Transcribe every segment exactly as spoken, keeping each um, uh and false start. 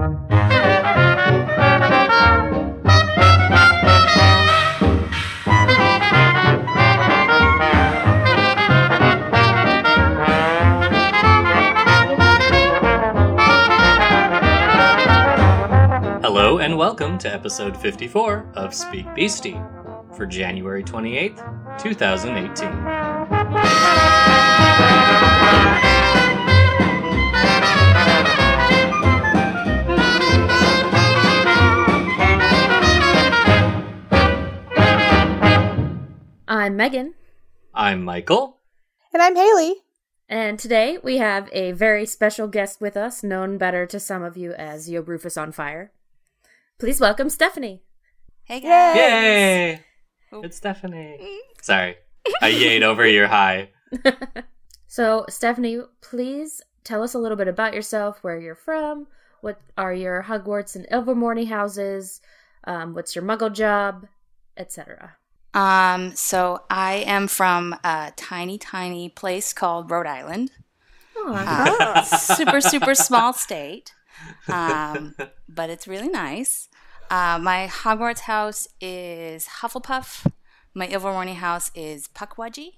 Hello and welcome to episode fifty-four of Speak Beastie for January twenty-eighth, twenty eighteen. I'm Megan. I'm Michael. And I'm Haley. And today we have a very special guest with us, known better to some of you as Yo Rufus on Fire. Please welcome Stephanie. Hey guys! Yay! Oh. It's Stephanie. Sorry, I yayed over your hi. So, Stephanie, please tell us a little bit about yourself, where you're from, what are your Hogwarts and Ilvermorny houses, um, what's your muggle job, et cetera. Um, so I am from a tiny, tiny place called Rhode Island. Oh, Uh, super, super small state. Um, but it's really nice. Uh, my Hogwarts house is Hufflepuff. My Ilvermorny house is Puckwudgie.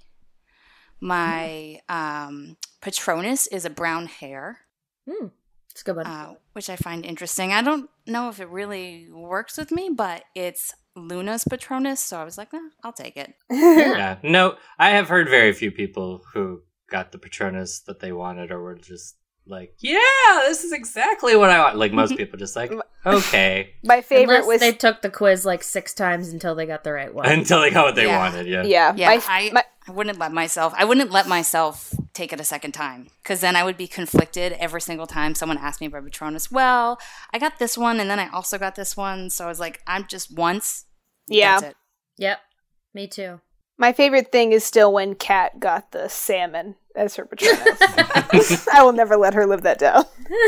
My um, Patronus is a brown hare. Hmm. It's a good one. Uh, which I find interesting. I don't know if it really works with me, but it's Luna's Patronus, so I was like, eh, I'll take it. Yeah, no, I have heard very few people who got the Patronus that they wanted or were just like, yeah, this is exactly what I want. Like most people just like, okay. My favorite Unless was they took the quiz like six times until they got the right one. Until they got what they Yeah. wanted, yeah. yeah. Yeah, my, I, my, I wouldn't let myself, I wouldn't let myself take it a second time, because then I would be conflicted every single time someone asked me about Patronus. Well, I got this one, and then I also got this one, so I was like, I'm just once. yeah. That's it. Yep. Me too. My favorite thing is still when Kat got the salmon as her Patronus. I will never let her live that down.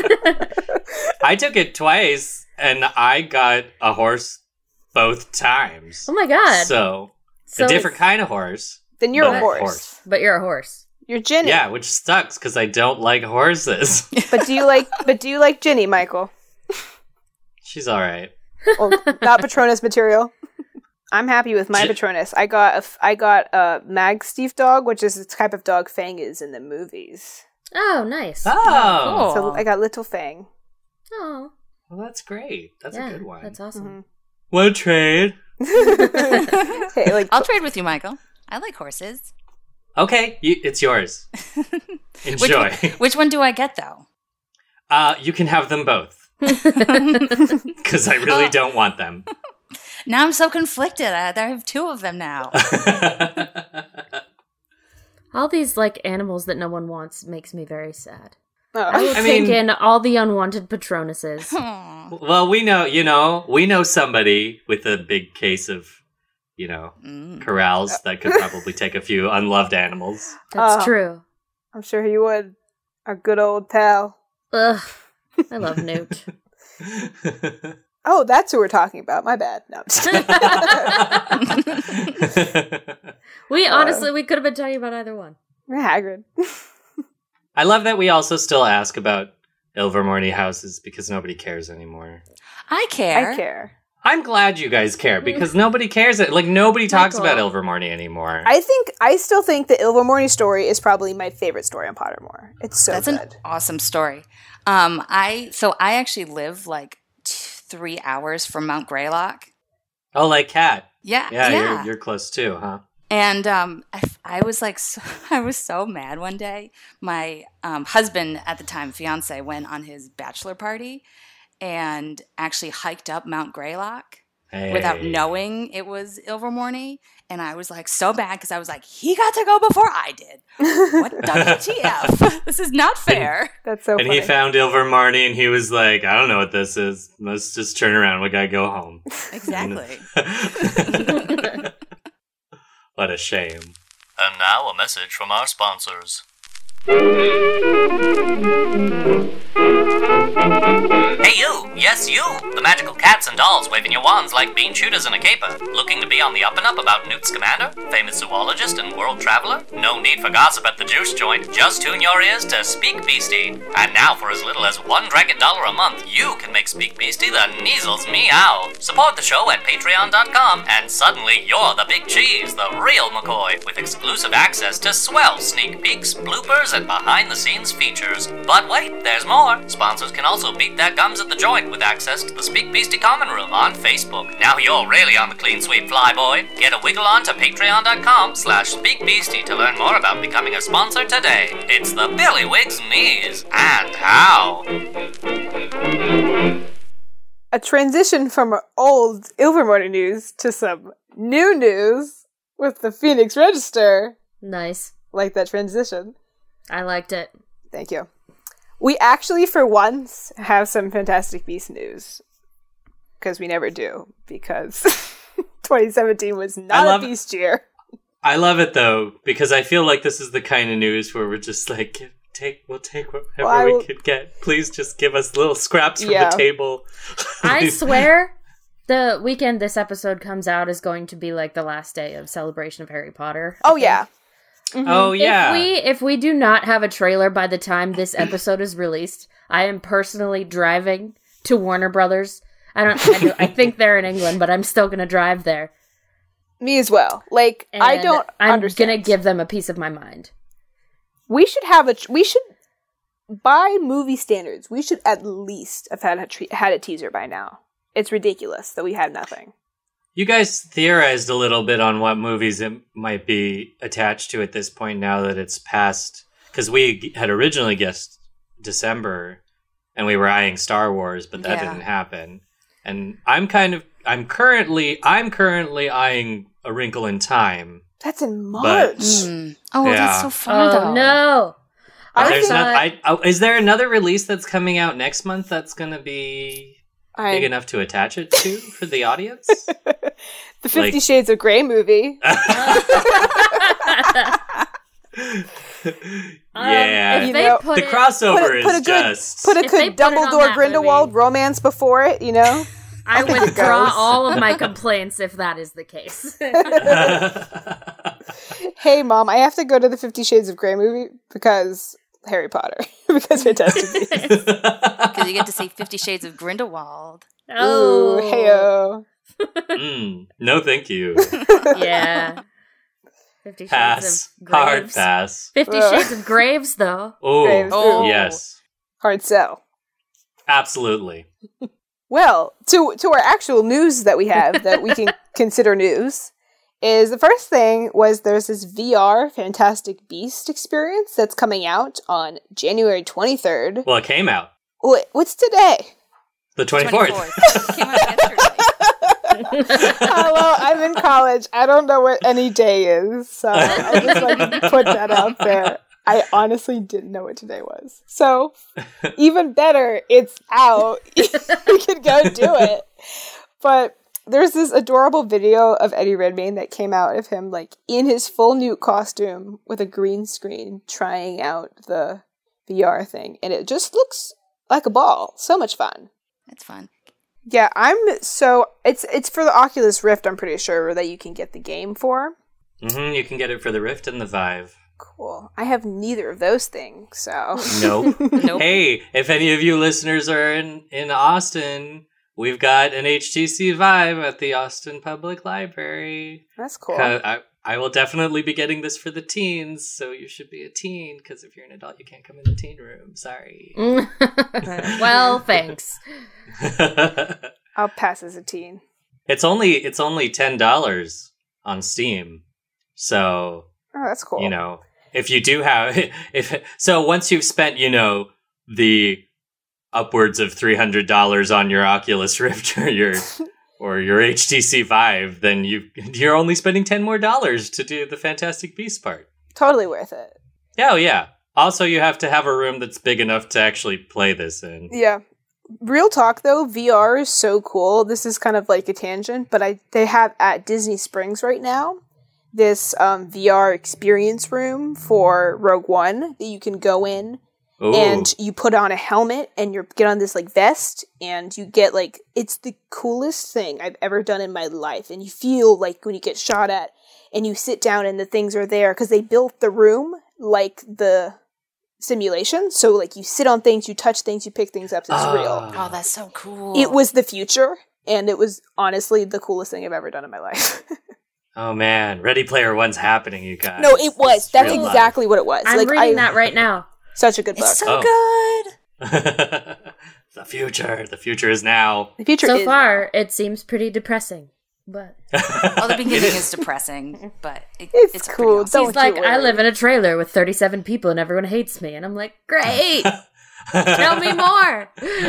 I took it twice, and I got a horse both times. Oh my god. So, So a different it's- kind of horse. Then you're but a horse. But you're a horse. You're Ginny. Yeah, which sucks because I don't like horses. But do you like? But do you like Ginny, Michael? She's all right. Well, not Patronus material. I'm happy with my Gi- Patronus. I got a, f- I got a Magstief dog, which is the type of dog Fang is in the movies. Oh, nice. Oh, cool. So I got little Fang. Oh, well, that's great. That's yeah, a good one. That's awesome. What trade? Hey, like I'll trade with you, Michael. I like horses. Okay, you, it's yours. Enjoy. Which, which one do I get, though? Uh, you can have them both because I really Oh. don't want them. Now I'm so conflicted. I, I have two of them now. All these like animals that no one wants makes me very sad. oh. I will I take mean- in all the unwanted Patronuses. Aw. Well, we know, you know, we know somebody with a big case of, you know, Mm. corrals that could probably take a few unloved animals. That's Oh. true. I'm sure he would. Our good old pal. Ugh. I love Newt. Oh, that's who we're talking about. My bad. No. I'm just kidding. We Uh. honestly, we could have been talking about either one. Hagrid. I love that we also still ask about Ilvermorny houses because nobody cares anymore. I care. I care. I'm glad you guys care because nobody cares. Like, nobody talks Michael. about Ilvermorny anymore. I think I still think the Ilvermorny story is probably my favorite story on Pottermore. It's so That's good. an awesome story. Um, I so I actually live like t- three hours from Mount Greylock. Oh, like Kat. Yeah, Yeah, yeah. You're, you're close too, huh? And um, I, I was like, so, I was so mad one day. My um, husband at the time, fiance, went on his bachelor party and actually hiked up Mount Greylock Hey. without knowing it was Ilvermorny. And I was like so bad because I was like, he got to go before I did. What W T F? This is not fair. That's so And funny. he found Ilvermorny and he was like, I don't know what this is. Let's just turn around. We gotta go home. Exactly. What a shame. And now a message from our sponsors. Hey you! Yes, you! The magical cats and dolls waving your wands like bean shooters in a caper. Looking to be on the up and up about Newt Scamander, famous zoologist and world traveler? No need for gossip at the juice joint. Just tune your ears to Speak Beastie. And now for as little as one dragon dollar a month, you can make Speak Beastie the Neasels meow. Support the show at patreon dot com and suddenly you're the big cheese, the real McCoy, with exclusive access to swell sneak peeks, bloopers, and behind-the-scenes features. But wait, there's more. Sponsors can also beat their gums at the joint with access to the Speak Beastie Common Room on Facebook. Now you're really on the clean sweep, flyboy. Get a wiggle on to patreon dot com slash speak beastie to learn more about becoming a sponsor today. It's the Billywigs Me's and how. A transition from old Ilvermorny news to some new news with the Phoenix Register. Nice. Like that transition. I liked it. Thank you. We actually, for once, have some Fantastic Beasts news. Because we never do. Because twenty seventeen was not love- a Beast year. I love it though, because I feel like this is the kind of news where we're just like, take, we'll take whatever Well, I we will- could get. Please just give us little scraps from Yeah. the table. I swear the weekend this episode comes out is going to be like the last day of celebration of Harry Potter. I Oh, think. yeah. Mm-hmm. Oh yeah. If we if we do not have a trailer by the time this episode is released, I am personally driving to Warner Brothers. I don't. I, do, I think they're in England, but I'm still gonna drive there. Me as well. Like, And I don't I'm understand. gonna give them a piece of my mind. We should have a... We should... By movie standards, we should at least have had a, tre- had a teaser by now. It's ridiculous that we had nothing. You guys theorized a little bit on what movies it might be attached to at this point now that it's past. Because we had originally guessed December, and we were eyeing Star Wars, but that Yeah. didn't happen. And I'm kind of, I'm currently, I'm currently eyeing A Wrinkle in Time. That's in March. Mm. Oh, Yeah. that's so far, Oh though. no! I There's think- not, I, oh, is there another release that's coming out next month that's going to be I- big enough to attach it to for the audience? the Fifty like- Shades of Grey movie. yeah. if You they know, put the it- crossover Put a, is put a good, just... put a If they good put it on Dumbledore that Grindelwald movie- romance before it, you know? I think it withdraw goes. all of my complaints if that is the case. Hey, Mom, I have to go to the Fifty Shades of Grey movie because Harry Potter. Because Fantastic Beasts. Because you get to see Fifty Shades of Grindelwald. Oh, Ooh, hey-o. mm, no, thank you. yeah. Fifty Pass. Shades of Hard Graves. pass. Fifty Ugh. Shades of Graves, though. Oh, Graves. Oh. yes. Hard sell. Absolutely. Well, to to our actual news that we have that we can consider news is the first thing was there's this V R Fantastic Beast experience that's coming out on January twenty-third. Well, it came out. Wait, what's today? The twenty-fourth. twenty-fourth. Came out yesterday. Hello, I'm in college. I don't know what any day is, so I just wanted to put that out there. I honestly didn't know what today was. So, even better, it's out. You can go do it. But there's this adorable video of Eddie Redmayne that came out of him, like, in his full Newt costume with a green screen trying out the V R thing. And it just looks like a ball. So much fun. It's fun. Yeah, I'm so it's it's for the Oculus Rift, I'm pretty sure, that you can get the game for. Mm-hmm, you can get it for the Rift and the Vive. Cool. I have neither of those things, so Nope. Nope. Hey, if any of you listeners are in, in Austin, we've got an H T C Vive at the Austin Public Library. that's cool. Uh, I, I will definitely be getting this for the teens, so you should be a teen, because if you're an adult, you can't come in the teen room. Sorry. Well, thanks. I'll pass as a teen. It's only it's only ten dollars on Steam, so Oh, that's cool. you know if you do have if so once you've spent you know the upwards of three hundred dollars on your Oculus Rift or your or your H T C Vive, then you you're only spending ten more dollars to do the Fantastic Beasts part. Totally worth it. Oh yeah. Also, you have to have a room that's big enough to actually play this in. Yeah. Real talk though, V R is so cool. This is kind of like a tangent, but I they have at Disney Springs right now this um, V R experience room for Rogue One that you can go in Ooh. And you put on a helmet and you get on this like vest and you get like, it's the coolest thing I've ever done in my life. And you feel like when you get shot at and you sit down and the things are there because they built the room like the simulation. So like you sit on things, you touch things, you pick things up. So it's oh. real. Oh, that's so cool. It was the future. And it was honestly the coolest thing I've ever done in my life. Oh man, Ready Player One's happening, you guys. No, it was. It's That's real exactly what it was. I'm like, reading I, that right now. Such a good book. It's so Oh. good. The future. The future is now. The future So is far, it seems pretty depressing. But Well, the beginning is depressing, but it, It's it's, cool. Pretty awesome. Don't he's like, you I worry. live in a trailer with thirty-seven people and everyone hates me. And I'm like, great. Tell me more.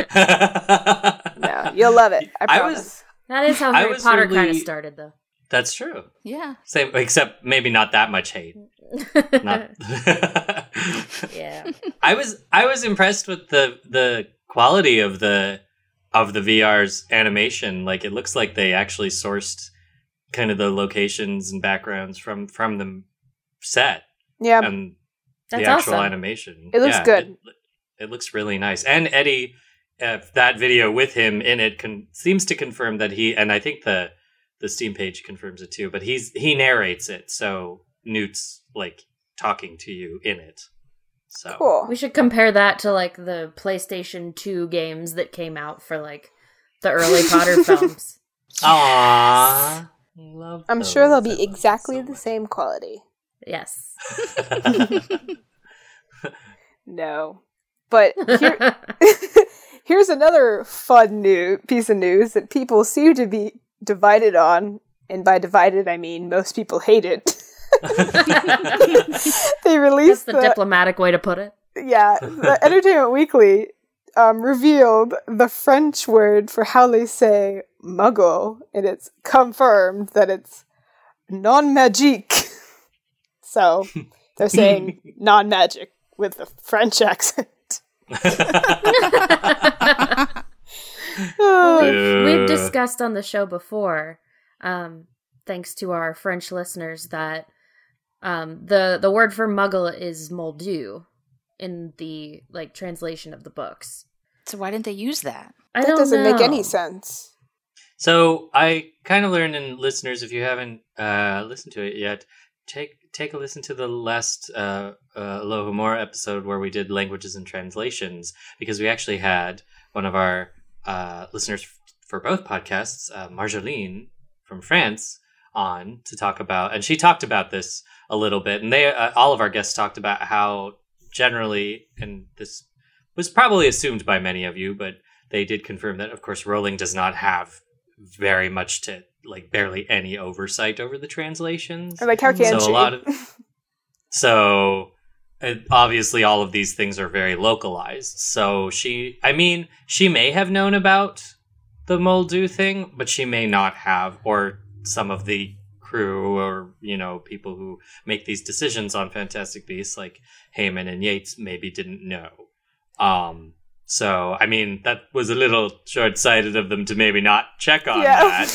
No, you'll love it. I I promise. was- That is how I Harry was Potter really- kind of started, though. That's true. Yeah. Same, except maybe not that much hate. Not. Yeah. I was I was impressed with the the quality of the of the V R's animation. Like it looks like they actually sourced kind of the locations and backgrounds from from the set Yeah. and That's the actual awesome. Um, animation. It looks good. It, it looks really nice. And Eddie, uh, that video with him in it con- seems to confirm that he, and I think the the Steam page confirms it too, but he's he narrates it, so Newt's like talking to you in it. So Cool. We should compare that to, like, the PlayStation two games that came out for, like, the early Potter films. Aww. Love I'm those. sure they'll I be love exactly them the so same quality. Yes. much. No. But here, here's another fun new piece of news that people seem to be divided on. And by divided, I mean most people hate it. They That's released the, the, diplomatic way to put it. yeah, the Entertainment Weekly um, revealed the French word for how they say muggle, and it's confirmed that it's non-magique. So they're saying non-magic with the French accent. Oh, We've, we've Boo. discussed on the show before, um, thanks to our French listeners, that um, the the word for muggle is moldu in the like translation of the books. So why didn't they use that? I that don't doesn't know. make any sense. So I kind of learned, and listeners, if you haven't uh, listened to it yet, take take a listen to the last uh, uh, Alohomora episode where we did languages and translations, because we actually had one of our uh, listeners f- for both podcasts, uh, Marjolaine from France, on to talk about, and she talked about this a little bit, and they uh, all of our guests talked about how generally, and this was probably assumed by many of you, but they did confirm that, of course, Rowling does not have very much to, like, barely any oversight over the translations. Or like, how can so she? a lot of so uh, obviously all of these things are very localized. So she, I mean, she may have known about the Moldu thing, but she may not have, or some of the crew or, you know, people who make these decisions on Fantastic Beasts, like Heyman and Yates, maybe didn't know. Um, so, I mean, that was a little short-sighted of them to maybe not check on Yeah. that.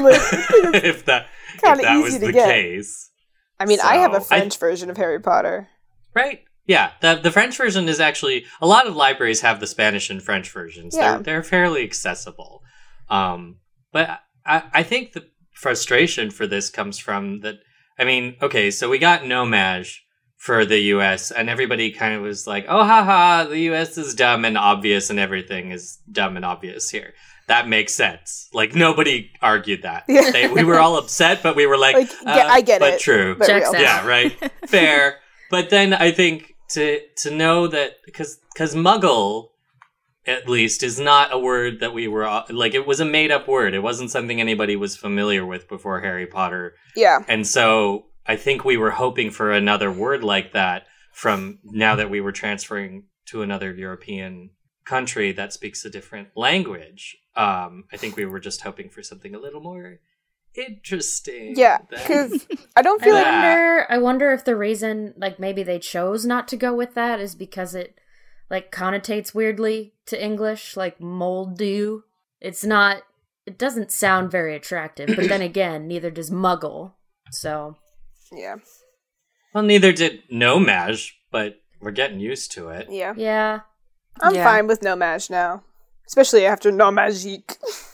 if that, if Kinda that easy was to the get. case. I mean, I have a So, French version of Harry Potter. Right. Yeah, the the French version is actually, a lot of libraries have the Spanish and French versions. Yeah. They're they're fairly accessible. Um, but I, I think the frustration for this comes from that, I mean, okay, so we got Nomage for the U S, and everybody kind of was like, oh, haha, the U S is dumb and obvious, and everything is dumb and obvious here. That makes sense. Like, nobody argued that. Yeah. They, we were all upset, but we were like, Like, yeah, uh, I get but it. true. But Checks real. out. Yeah, right. Fair. But then I think to to know that, because because Muggle, at least, is not a word that we were uh, like, it was a made up word. It wasn't something anybody was familiar with before Harry Potter, Yeah. and so I think we were hoping for another word like that from now that we were transferring to another European country that speaks a different language. Um, I think we were just hoping for something a little more interesting. Yeah, than- because I don't I feel like Yeah. wonder. I wonder if the reason, like, maybe they chose not to go with that is because it, like, connotates weirdly to English, like moldu. It's not. It doesn't sound very attractive. But then again, neither does Muggle. So yeah. Well, neither did Nomage, but we're getting used to it. Yeah. Yeah. I'm Yeah. fine with Nomage now. Especially after Nomagique.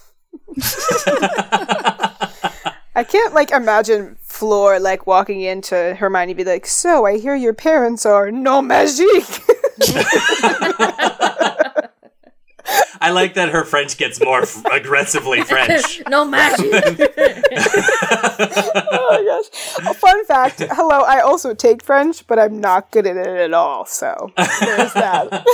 I can't, like, imagine Fleur, like, walking into Hermione and be like, so, I hear your parents are Nomagique. I like that her French gets more f- aggressively French. No magic. Oh my gosh. A fun fact, hello, I also take French, but I'm not good at it at all, so there's that.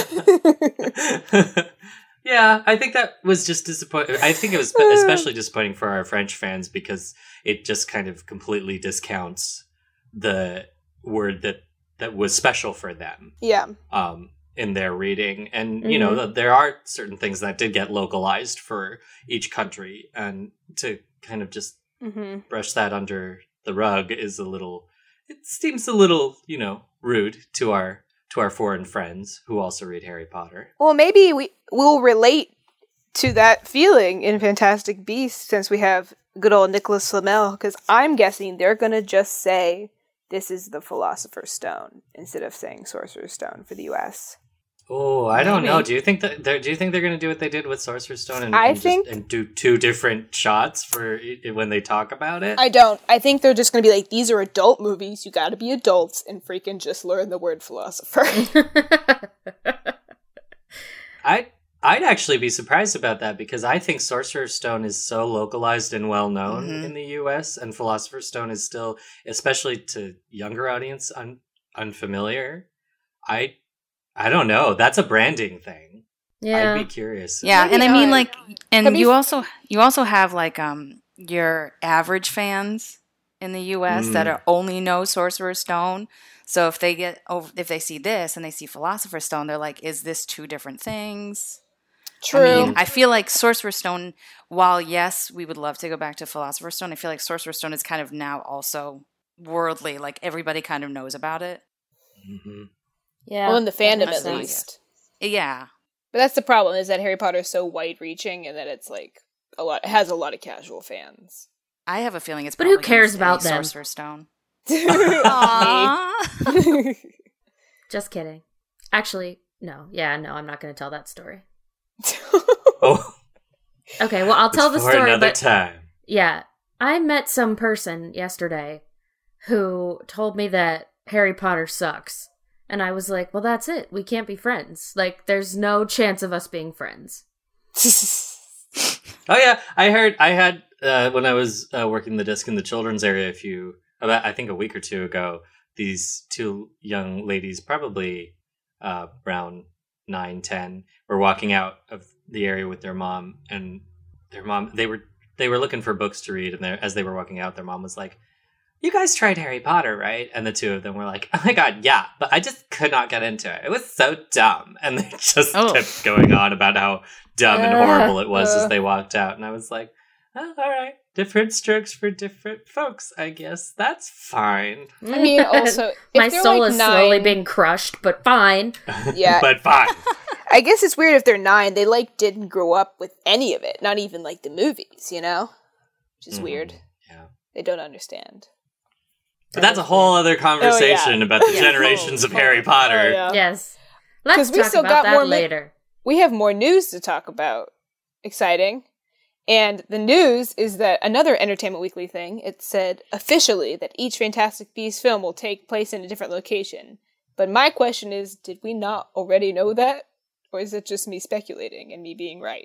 Yeah, I think that was just disappointing. I think it was especially disappointing for our French fans because it just kind of completely discounts the word that, that was special for them. Yeah. Um, in their reading. And, you know, th- there are certain things that did get localized for each country. And to kind of just Mm-hmm. brush that under the rug is a little, it seems a little, you know, rude to our to our foreign friends who also read Harry Potter. Well, maybe we will relate to that feeling in Fantastic Beasts since we have good old Nicholas Flamel, because I'm guessing they're going to just say, this is the Philosopher's Stone, instead of saying Sorcerer's Stone for the U S. Oh, I don't Maybe. know. Do you think that they're, do you think they're going to do what they did with Sorcerer's Stone and, I and, just- think- and do two different shots for i- when they talk about it? I don't. I think they're just going to be like, these are adult movies, you got to be adults, and freaking just learn the word philosopher. I I'd actually be surprised about that because I think Sorcerer's Stone is so localized and well known Mhm. in the U S, and Philosopher's Stone is still, especially to younger audience, un- unfamiliar. I I don't know. That's a branding thing. Yeah. I'd be curious. Yeah, Maybe and I mean, not. like, and Could be you f- also you also have like um your average fans in the U S that Mm. are only know Sorcerer's Stone. So if they get over, if they see this and they see Philosopher's Stone, they're like, "Is this two different things?" True. I mean, I feel like Sorcerer's Stone. While yes, we would love to go back to Philosopher's Stone, I feel like Sorcerer's Stone is kind of now also worldly. Like everybody kind of knows about it. Mhm. Yeah. well, in the fandom, makes at sense. least. Yeah, But that's the problem, is that Harry Potter is so wide-reaching, and that it's, like, a lot. It has a lot of casual fans. I have a feeling it's. But who probably gonna cares stay about them? Sorcerer's Stone. Me. Just kidding. Actually, no. Yeah, no, I'm not going to tell that story. Oh, Okay, well, I'll it's tell the for story, another but time. yeah, I met some person yesterday who told me that Harry Potter sucks. And I was like, well, that's it. We can't be friends. Like, there's no chance of us being friends. Oh yeah, I heard. I had uh, when I was uh, working the desk in the children's area a few, about I think a week or two ago. These two young ladies, probably uh, around nine, ten, were walking out of the area with their mom, and their mom they were they were looking for books to read, and they- as they were walking out, their mom was like, "You guys tried Harry Potter, right?" And the two of them were like, "Oh my god, yeah, but I just could not get into it. It was so dumb." And they just Oh. kept going on about how dumb and Uh, horrible it was uh. as they walked out. And I was like, oh, all right, different strokes for different folks, I guess. That's fine. I mean, also, if my they're, soul like, is slowly nine- being crushed, but fine. Yeah. But fine. I guess it's weird if they're nine. They, like, didn't grow up with any of it. Not even, like, the movies, you know? Which is Mhm, weird. Yeah. They don't understand. But that's a whole other conversation about the Yeah. generations of Oh, Harry Potter. oh, yeah. Yes. Let's 'Cause we talk still about got that more mi- later. We have more news to talk about. Exciting. And the news is that another Entertainment Weekly thing, it said officially that each Fantastic Beasts film will take place in a different location. But my question is, did we not already know that? Or is it just me speculating and me being right?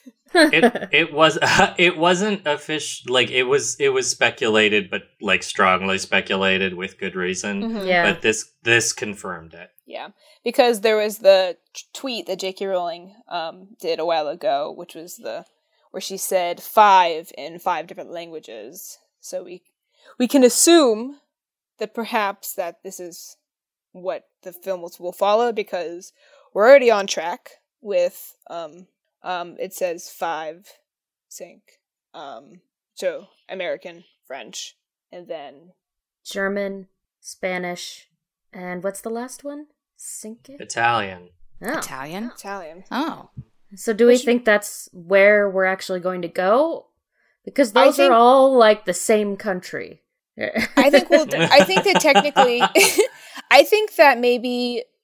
it it was it wasn't official, like it was it was speculated, but like strongly speculated with good reason. Mhm. Yeah. But this this confirmed it. Yeah, because there was the t- tweet that J K Rowling um, did a while ago, which was the where she said five in five different languages. So we we can assume that perhaps that this is what the film will, will follow, because we're already on track with um um it says five sync um so American, French, and then German, Spanish, and what's the last one? Sync it? Italian. Oh. Italian. Italian. Oh, So do we Which- think that's where we're actually going to go? Because I those think- are all like the same country. I think we'll. I think that technically, I think that maybe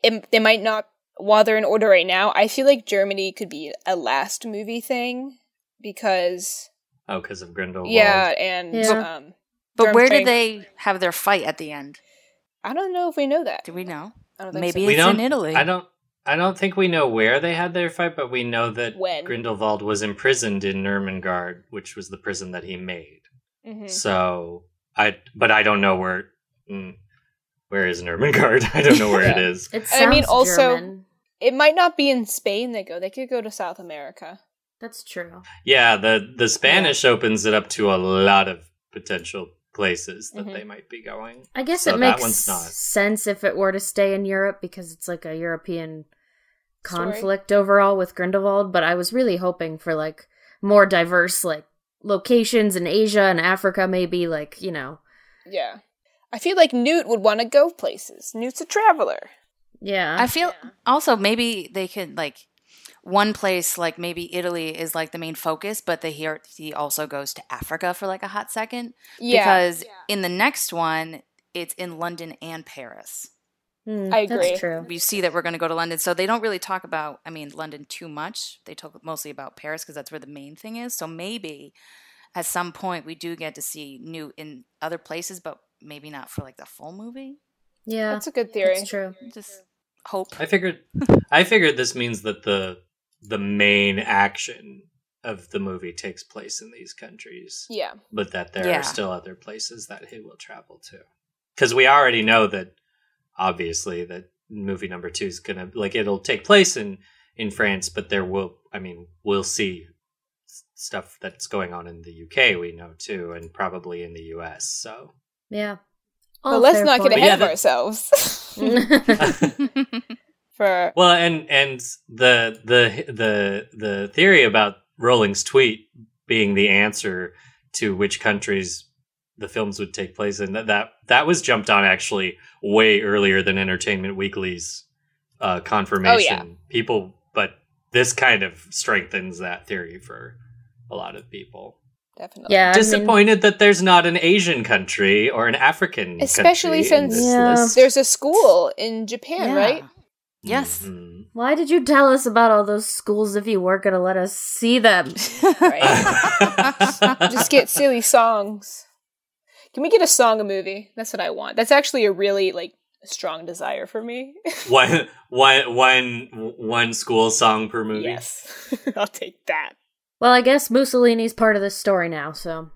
it, they might not, while they're in order right now, I feel like Germany could be a last movie thing because... Oh, because of Grindelwald. Yeah, and... Yeah. Um, But where Germ- did they have their fight at the end? I don't know if we know that. Do we know? I don't think Maybe so. We it's don't, in Italy. I don't. I don't think we know where they had their fight, but we know that When. Grindelwald was imprisoned in Nurmengard, which was the prison that he made. Mhm. So I, but I don't know where. Mm, where is Nurmengard? I don't know where it is. It And sounds I mean, also- German. It might not be in Spain they go. They could go to South America. That's true. Yeah, the the Spanish opens it up to a lot of potential places that Mhm. they might be going. I guess So it that makes one's not. sense if it were to stay in Europe because it's like a European Story. conflict overall with Grindelwald, but I was really hoping for like more diverse like locations in Asia and Africa maybe, like, you know. Yeah. I feel like Newt would want to go places. Newt's a traveler. Yeah. I feel also maybe they could like one place like maybe Italy is like the main focus, but they hear he also goes to Africa for like a hot second Yeah. because in the next one it's in London and Paris. Hmm, I agree. That's true. We see that we're going to go to London, so they don't really talk about I mean London too much. They talk mostly about Paris because that's where the main thing is. So maybe at some point we do get to see Newt in other places, but maybe not for like the full movie. Yeah. That's a good theory. That's true. Just hope. I figured. I figured this means that the the main action of the movie takes place in these countries, Yeah. but that there Yeah. are still other places that he will travel to. Because we already know that, obviously, that movie number two is gonna like it'll take place in in France, but there will. I mean, we'll see s- stuff that's going on in the U K. We know too, and probably in the U S. So. Yeah. But All let's fair not get points. yeah, ahead of that- ourselves. For Well, and and the the the the theory about Rowling's tweet being the answer to which countries the films would take place in, that that, that was jumped on actually way earlier than Entertainment Weekly's uh, confirmation. Oh, yeah. People, but this kind of strengthens that theory for a lot of people. definitely. Yeah. I mean, Disappointed that there's not an Asian country or an African Especially country in since- this Yeah. list. There's a school in Japan, Yeah. right? Yes. Mhm. why did you tell us about all those schools if you weren't going to let us see them? Right. Just get silly songs. Can we get a song a movie? That's what I want. That's actually a really like strong desire for me. one, one, one, one school song per movie. Yes. I'll take that. Well, I guess Mussolini's part of this story now, so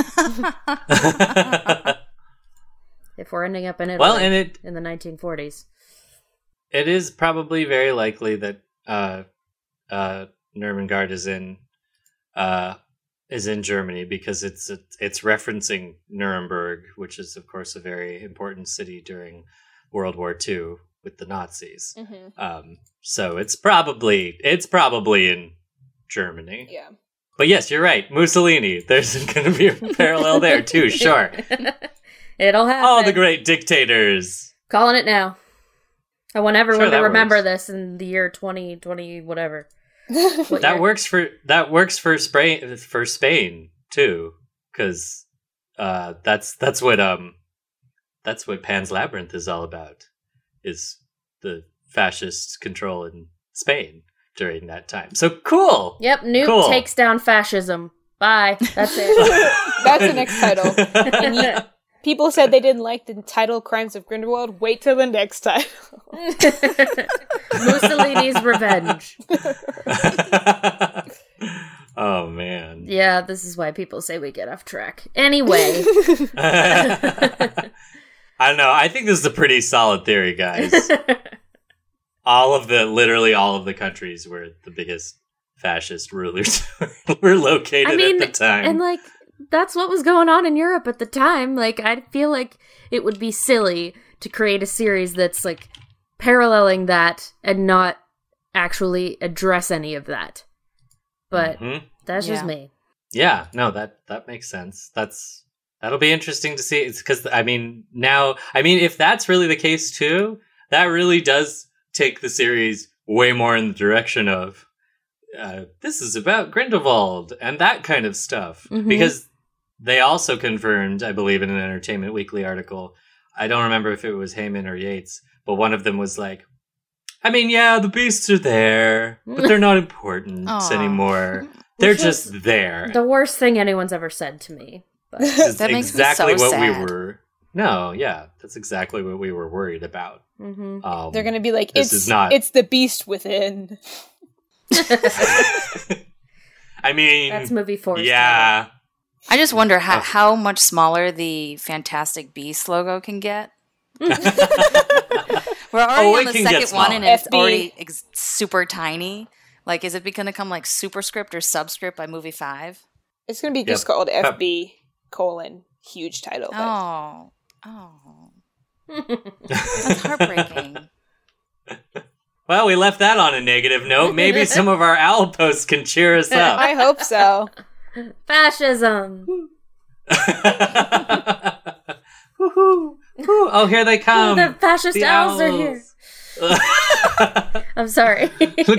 if we're ending up in Italy Well, and it in the nineteen forties. it is probably very likely that uh, uh, Nurmengard is in uh, is in Germany because it's it's referencing Nuremberg, which is of course a very important city during World War Two with the Nazis. Mm-hmm. Um, so it's probably it's probably in Germany. Yeah. But yes, you're right, Mussolini. There's going to be a parallel there too. Sure, It'll happen. all the great dictators. Calling it now. I want everyone Sure, to that remember works. this in the year twenty twenty, whatever. What That year? works for that works for Spain for Spain too, because uh, that's that's what um that's what Pan's Labyrinth is all about, is the fascist control in Spain during that time. So cool. Yep, Newt Cool. takes down fascism. Bye. That's it. That's the next title. And you, people said they didn't like the title Crimes of Grindelwald. Wait till the next title. Mussolini's Revenge. Oh man. Yeah, this is why people say we get off track. Anyway. I don't know. I think this is a pretty solid theory, guys. All of the, literally all of the countries where the biggest fascist rulers were located I mean, at the time. and like, that's what was going on in Europe at the time. Like, I feel like it would be silly to create a series that's like paralleling that and not actually address any of that. But Mhm. that's just Yeah. me. Yeah, no, that that makes sense. That's that'll be interesting to see. It's because I mean now, I mean if that's really the case too, that really does take the series way more in the direction of uh, this is about Grindelwald and that kind of stuff. Mhm. Because they also confirmed, I believe, in an Entertainment Weekly article. I don't remember if it was Heyman or Yates, but one of them was like, I mean, yeah, the beasts are there, but they're not important Aw. anymore. They're Which was just there. The worst thing anyone's ever said to me. But This is That makes me exactly so what sad. we were. No, yeah, that's exactly what we were worried about. mhm. Um, They're gonna be like, This it's is not- it's the beast within. I mean, That's movie four. yeah. I just wonder how, Oh. how much smaller the Fantastic Beasts logo can get. We're already Oh, on it the can get second one, and smaller. it's F B. already ex- super tiny. Like, is it going to come like superscript or subscript by movie five? It's gonna be Yep. just called F B colon huge title. but- Oh, oh, that's heartbreaking. Well, we left that on a negative note. Maybe some of our owl posts can cheer us up. I hope so. Fascism. Woohoo. Woo. Oh, here they come. the fascist The owls, are here. owls. I'm sorry.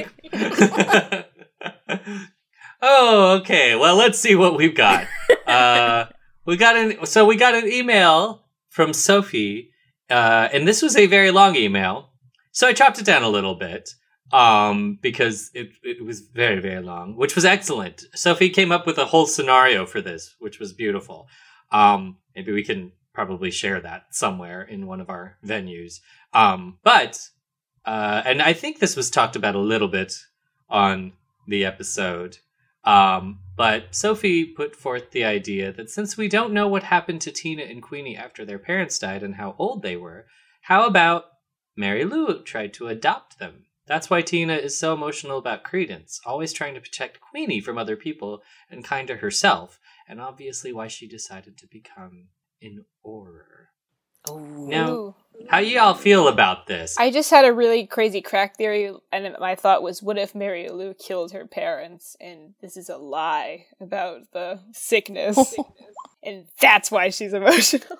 Oh, okay. Well, let's see what we've got. Uh, we got an so we got an email from Sophie, uh, and this was a very long email. So I chopped it down a little bit um, because it it was very very long, which was excellent. Sophie came up with a whole scenario for this, which was beautiful. Um, maybe we can probably share that somewhere in one of our venues. Um, but uh, and I think this was talked about a little bit on the episode. Um, but Sophie put forth the idea that since we don't know what happened to Tina and Queenie after their parents died and how old they were, how about Mary Lou tried to adopt them? That's why Tina is so emotional about Credence, always trying to protect Queenie from other people and kind to herself, and obviously why she decided to become an Auror. Now, Ooh. how y'all feel about this? I just had a really crazy crack theory, and my thought was, what if Mary Lou killed her parents, and this is a lie about the sickness, and that's why she's emotional?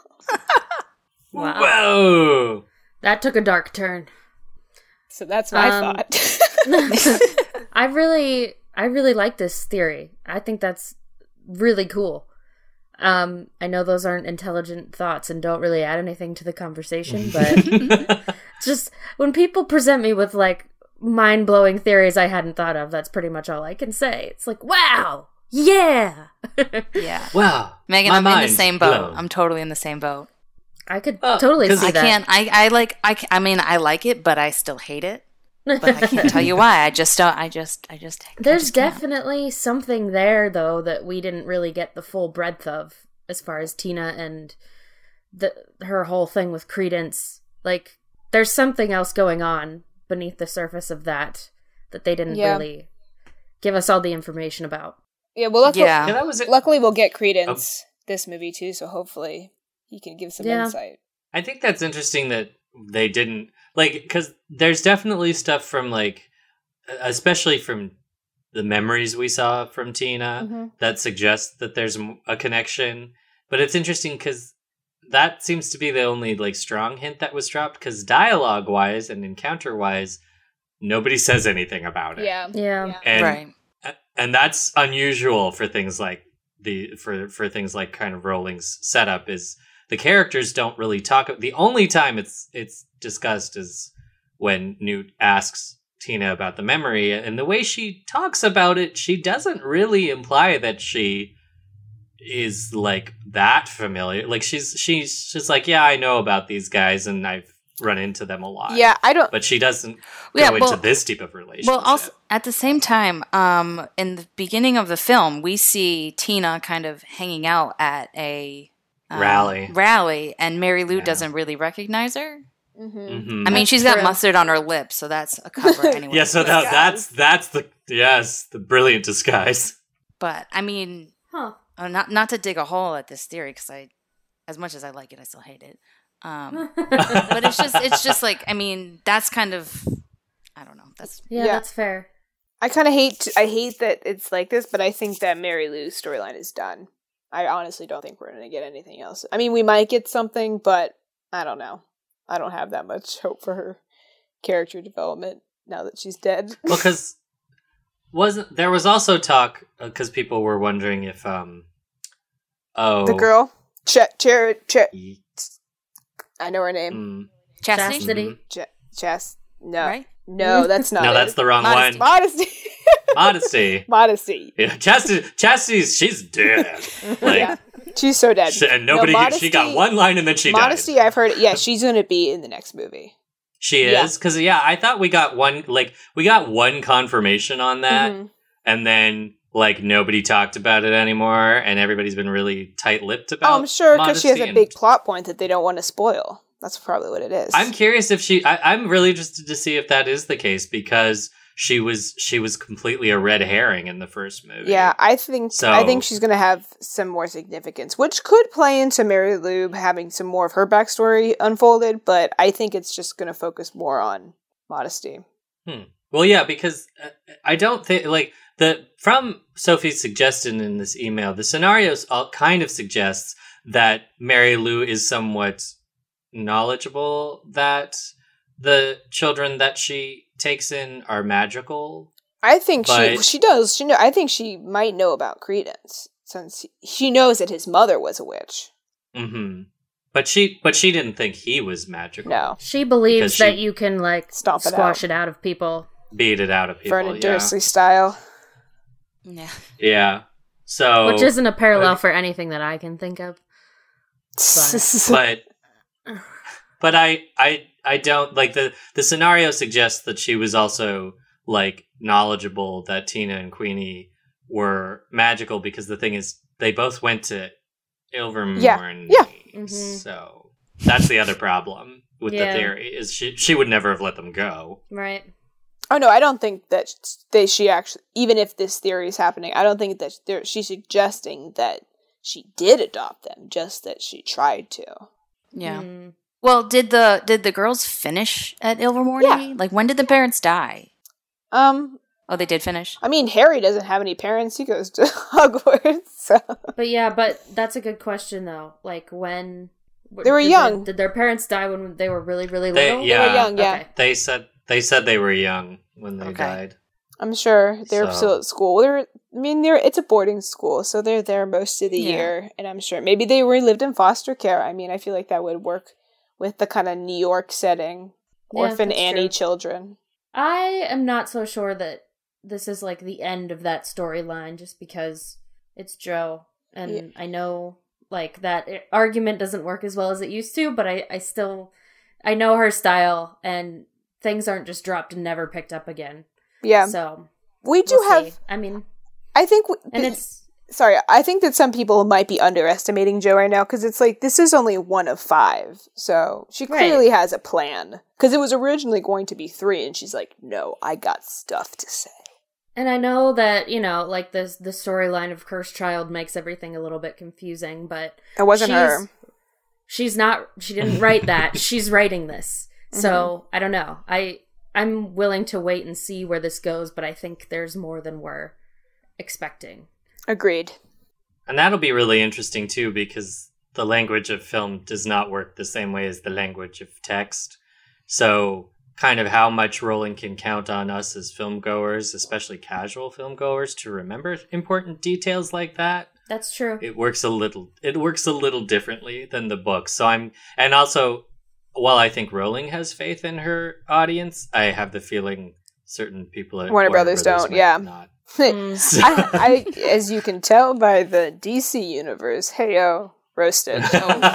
Wow. Whoa! That took a dark turn. So that's my Um, thought. I really, I really like this theory. I think that's really cool. Um, I know those aren't intelligent thoughts and don't really add anything to the conversation, but just when people present me with like mind-blowing theories I hadn't thought of, that's pretty much all I can say. It's like, wow, yeah. Yeah. Wow. Megan, my I'm in the mind's same boat. blown. I'm totally in the same boat. I could Oh, totally 'cause see I that. can't. I, I like. I. ca- I mean, I like it, but I still hate it. But I can't tell you why. I just don't. I just. I just. I There's just can't. definitely something there, though, that we didn't really get the full breadth of, as far as Tina and the her whole thing with Credence. Like, there's something else going on beneath the surface of that that they didn't Yeah. really give us all the information about. Yeah, well, luckily, Yeah. Yeah, that was it. luckily we'll get Credence this movie too, so hopefully he can give some Yeah. insight. I think that's interesting that they didn't like because there's definitely stuff from like, especially from the memories we saw from Tina Mm-hmm. that suggests that there's m- a connection. But it's interesting because that seems to be the only like strong hint that was dropped. Because dialogue wise and encounter wise, nobody says anything about it. Yeah. Yeah. and Right. and that's unusual for things like the for for things like kind of Rowling's setup is the characters don't really talk. The only time it's it's discussed is when Newt asks Tina about the memory, and the way she talks about it, she doesn't really imply that she is like that familiar. Like she's she's just like, yeah, I know about these guys and I've run into them a lot. Yeah, I don't. But she doesn't Yeah, go well- into this deep of relationship. Well, also at the same time, um, in the beginning of the film, we see Tina kind of hanging out at a um, Rally. Rally, and Mary Lou Yeah. doesn't really recognize her. Mm-hmm. Mhm. I mean, That's she's got true. mustard on her lips, so that's a cover anyway. Yeah, so that, that's that's the yes, the brilliant disguise. But I mean, Huh. uh, not not to dig a hole at this theory, because I, as much as I like it, I still hate it. Um, but it's just it's just like I mean, that's kind of I don't know. That's Yeah, Yeah. that's fair. I kind of hate. I hate that it's like this, but I think that Mary Lou's storyline is done. I honestly don't think we're going to get anything else. I mean, we might get something, but I don't know. I don't have that much hope for her character development now that she's dead. Well, because wasn't there was also talk because people were wondering if um oh The girl, Ch- Cher, Cher, y- I know her name. mm, Chastity, Chastity. mhm. Ch- Chas. No, right? No, that's not No, it. that's the wrong Modesty. one. Modesty. Modesty. Modesty. Yeah, Chastity, Chastity's, she's dead. Like, Yeah. She's so dead. she, and nobody, No, she Modesty- got one line and then she Modesty, died. I've heard. Yeah, she's going to be in the next movie. She Yeah. is? Because, yeah, I thought we got one, like, we got one confirmation on that, Mhm. and then, like, nobody talked about it anymore, and everybody's been really tight-lipped about Oh, I'm sure because she has Modesty, a and- big plot point that they don't want to spoil. That's probably what it is. I'm curious if she. I, I'm really interested to see if that is the case because she was she was completely a red herring in the first movie. Yeah, I think So- I think she's going to have some more significance, which could play into Mary Lou having some more of her backstory unfolded. But I think it's just going to focus more on Modesty. Well, yeah, because uh, I don't think like the from Sophie's suggestion in this email, the scenarios all kind of suggests that Mary Lou is somewhat knowledgeable that the children that she takes in are magical. I think she But- she does. She know. I think she might know about Credence since she knows that his mother was a witch. Mm-hmm. But she, but she didn't think he was magical. No, She believes Because she- that you can like Stomp it squash out. it out of people. Beat it out of people. Vernon yeah. Dursley style. Yeah. Yeah. So, Which isn't a parallel uh, for anything that I can think of. but but I I I don't like the the scenario suggests that she was also like knowledgeable that Tina and Queenie were magical because the thing is they both went to Ilvermorny. Yeah, yeah. Mhm. So that's the other problem with Yeah. the theory is she she would never have let them go. Right. Oh no, I don't think that they she actually. Even if this theory is happening, I don't think that there- she's suggesting that she did adopt them. Just that she tried to. Yeah. Mm. Well, did the did the girls finish at Ilvermorny? Yeah. Like, when did the parents die? Um, Oh, they did finish? I mean, Harry doesn't have any parents. He goes to Hogwarts, so But yeah, but that's a good question though. Like when They were did young. Their, did their parents die when they were really, really They- little? yeah. they were young. Yeah, Okay. They said they said they were young when they Okay. died. I'm sure they're So- still at school. They're, I mean, they're it's a boarding school, so they're there most of the Yeah. year, and I'm sure maybe they were lived in foster care. I mean, I feel like that would work with the kind of New York setting, Yeah, Orphan that's Annie true. children. I am not so sure that this is like the end of that storyline just because it's Joe. And Yeah. I know like that i- argument doesn't work as well as it used to, but I, I still, I know her style and things aren't just dropped and never picked up again. Yeah, So we do we'll have. see. I mean, I think, we, and it's, sorry, I think that some people might be underestimating Joe right now because it's like this is only one of five, so she Right. clearly has a plan. Because it was originally going to be three, and she's like, "No, I got stuff to say." and I know that, you know, like this, the storyline of Cursed Child makes everything a little bit confusing, but It wasn't she's, her. She's not. She didn't write that. She's writing this. So I don't know. I I'm willing to wait and see where this goes, but I think there's more than we're expecting. Agreed. And that'll be really interesting too, because the language of film does not work the same way as the language of text. So, kind of how much Rowling can count on us as film goers, especially casual film goers, to remember important details like that. That's true. It works a little. It works a little differently than the book. So I'm, and also, while I think Rowling has faith in her audience, I have the feeling certain people at Warner Brothers don't, might yeah. not. Mm. I, I, as you can tell by the D C universe, heyo, roasted.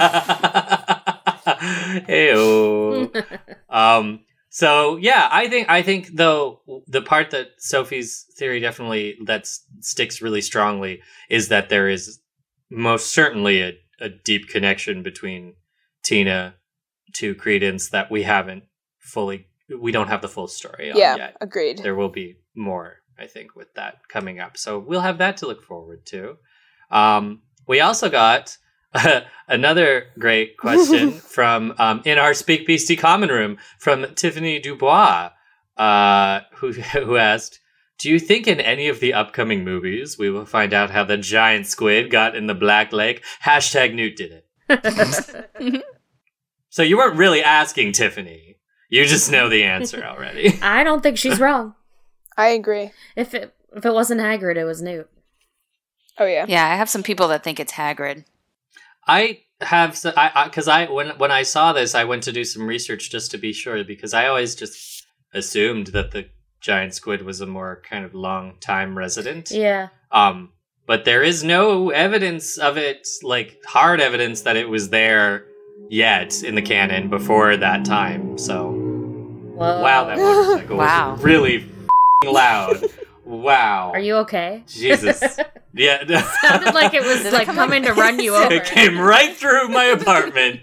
Heyo. um. So yeah, I think I think though the part that Sophie's theory definitely that s- sticks really strongly is that there is most certainly a, a deep connection between Tina to Credence that we haven't fully we don't have the full story on Yeah, yet. agreed. There will be more, I think, with that coming up. So we'll have that to look forward to. Um, we also got uh, another great question from um, in our Speak Beastie common room from Tiffany Dubois, uh, who who asked, "Do you think in any of the upcoming movies we will find out how the giant squid got in the Black Lake? Hashtag Newt did it." So you weren't really asking, Tiffany. You just know the answer already. I don't think she's wrong. I agree. If it if it wasn't Hagrid, it was Newt. Oh yeah. Yeah, I have some people that think it's Hagrid. I have, I because I, when when I saw this, I went to do some research just to be sure because I always just assumed that the giant squid was a more kind of long time resident. Yeah. Um, but there is no evidence of it, like hard evidence that it was there yet in the canon before that time. So, Whoa. wow, that motorcycle Wow. was really f***ing loud. Wow. Are you okay? Jesus. Yeah. Sounded like it was Did it like come coming to like run you over. It came right through my apartment.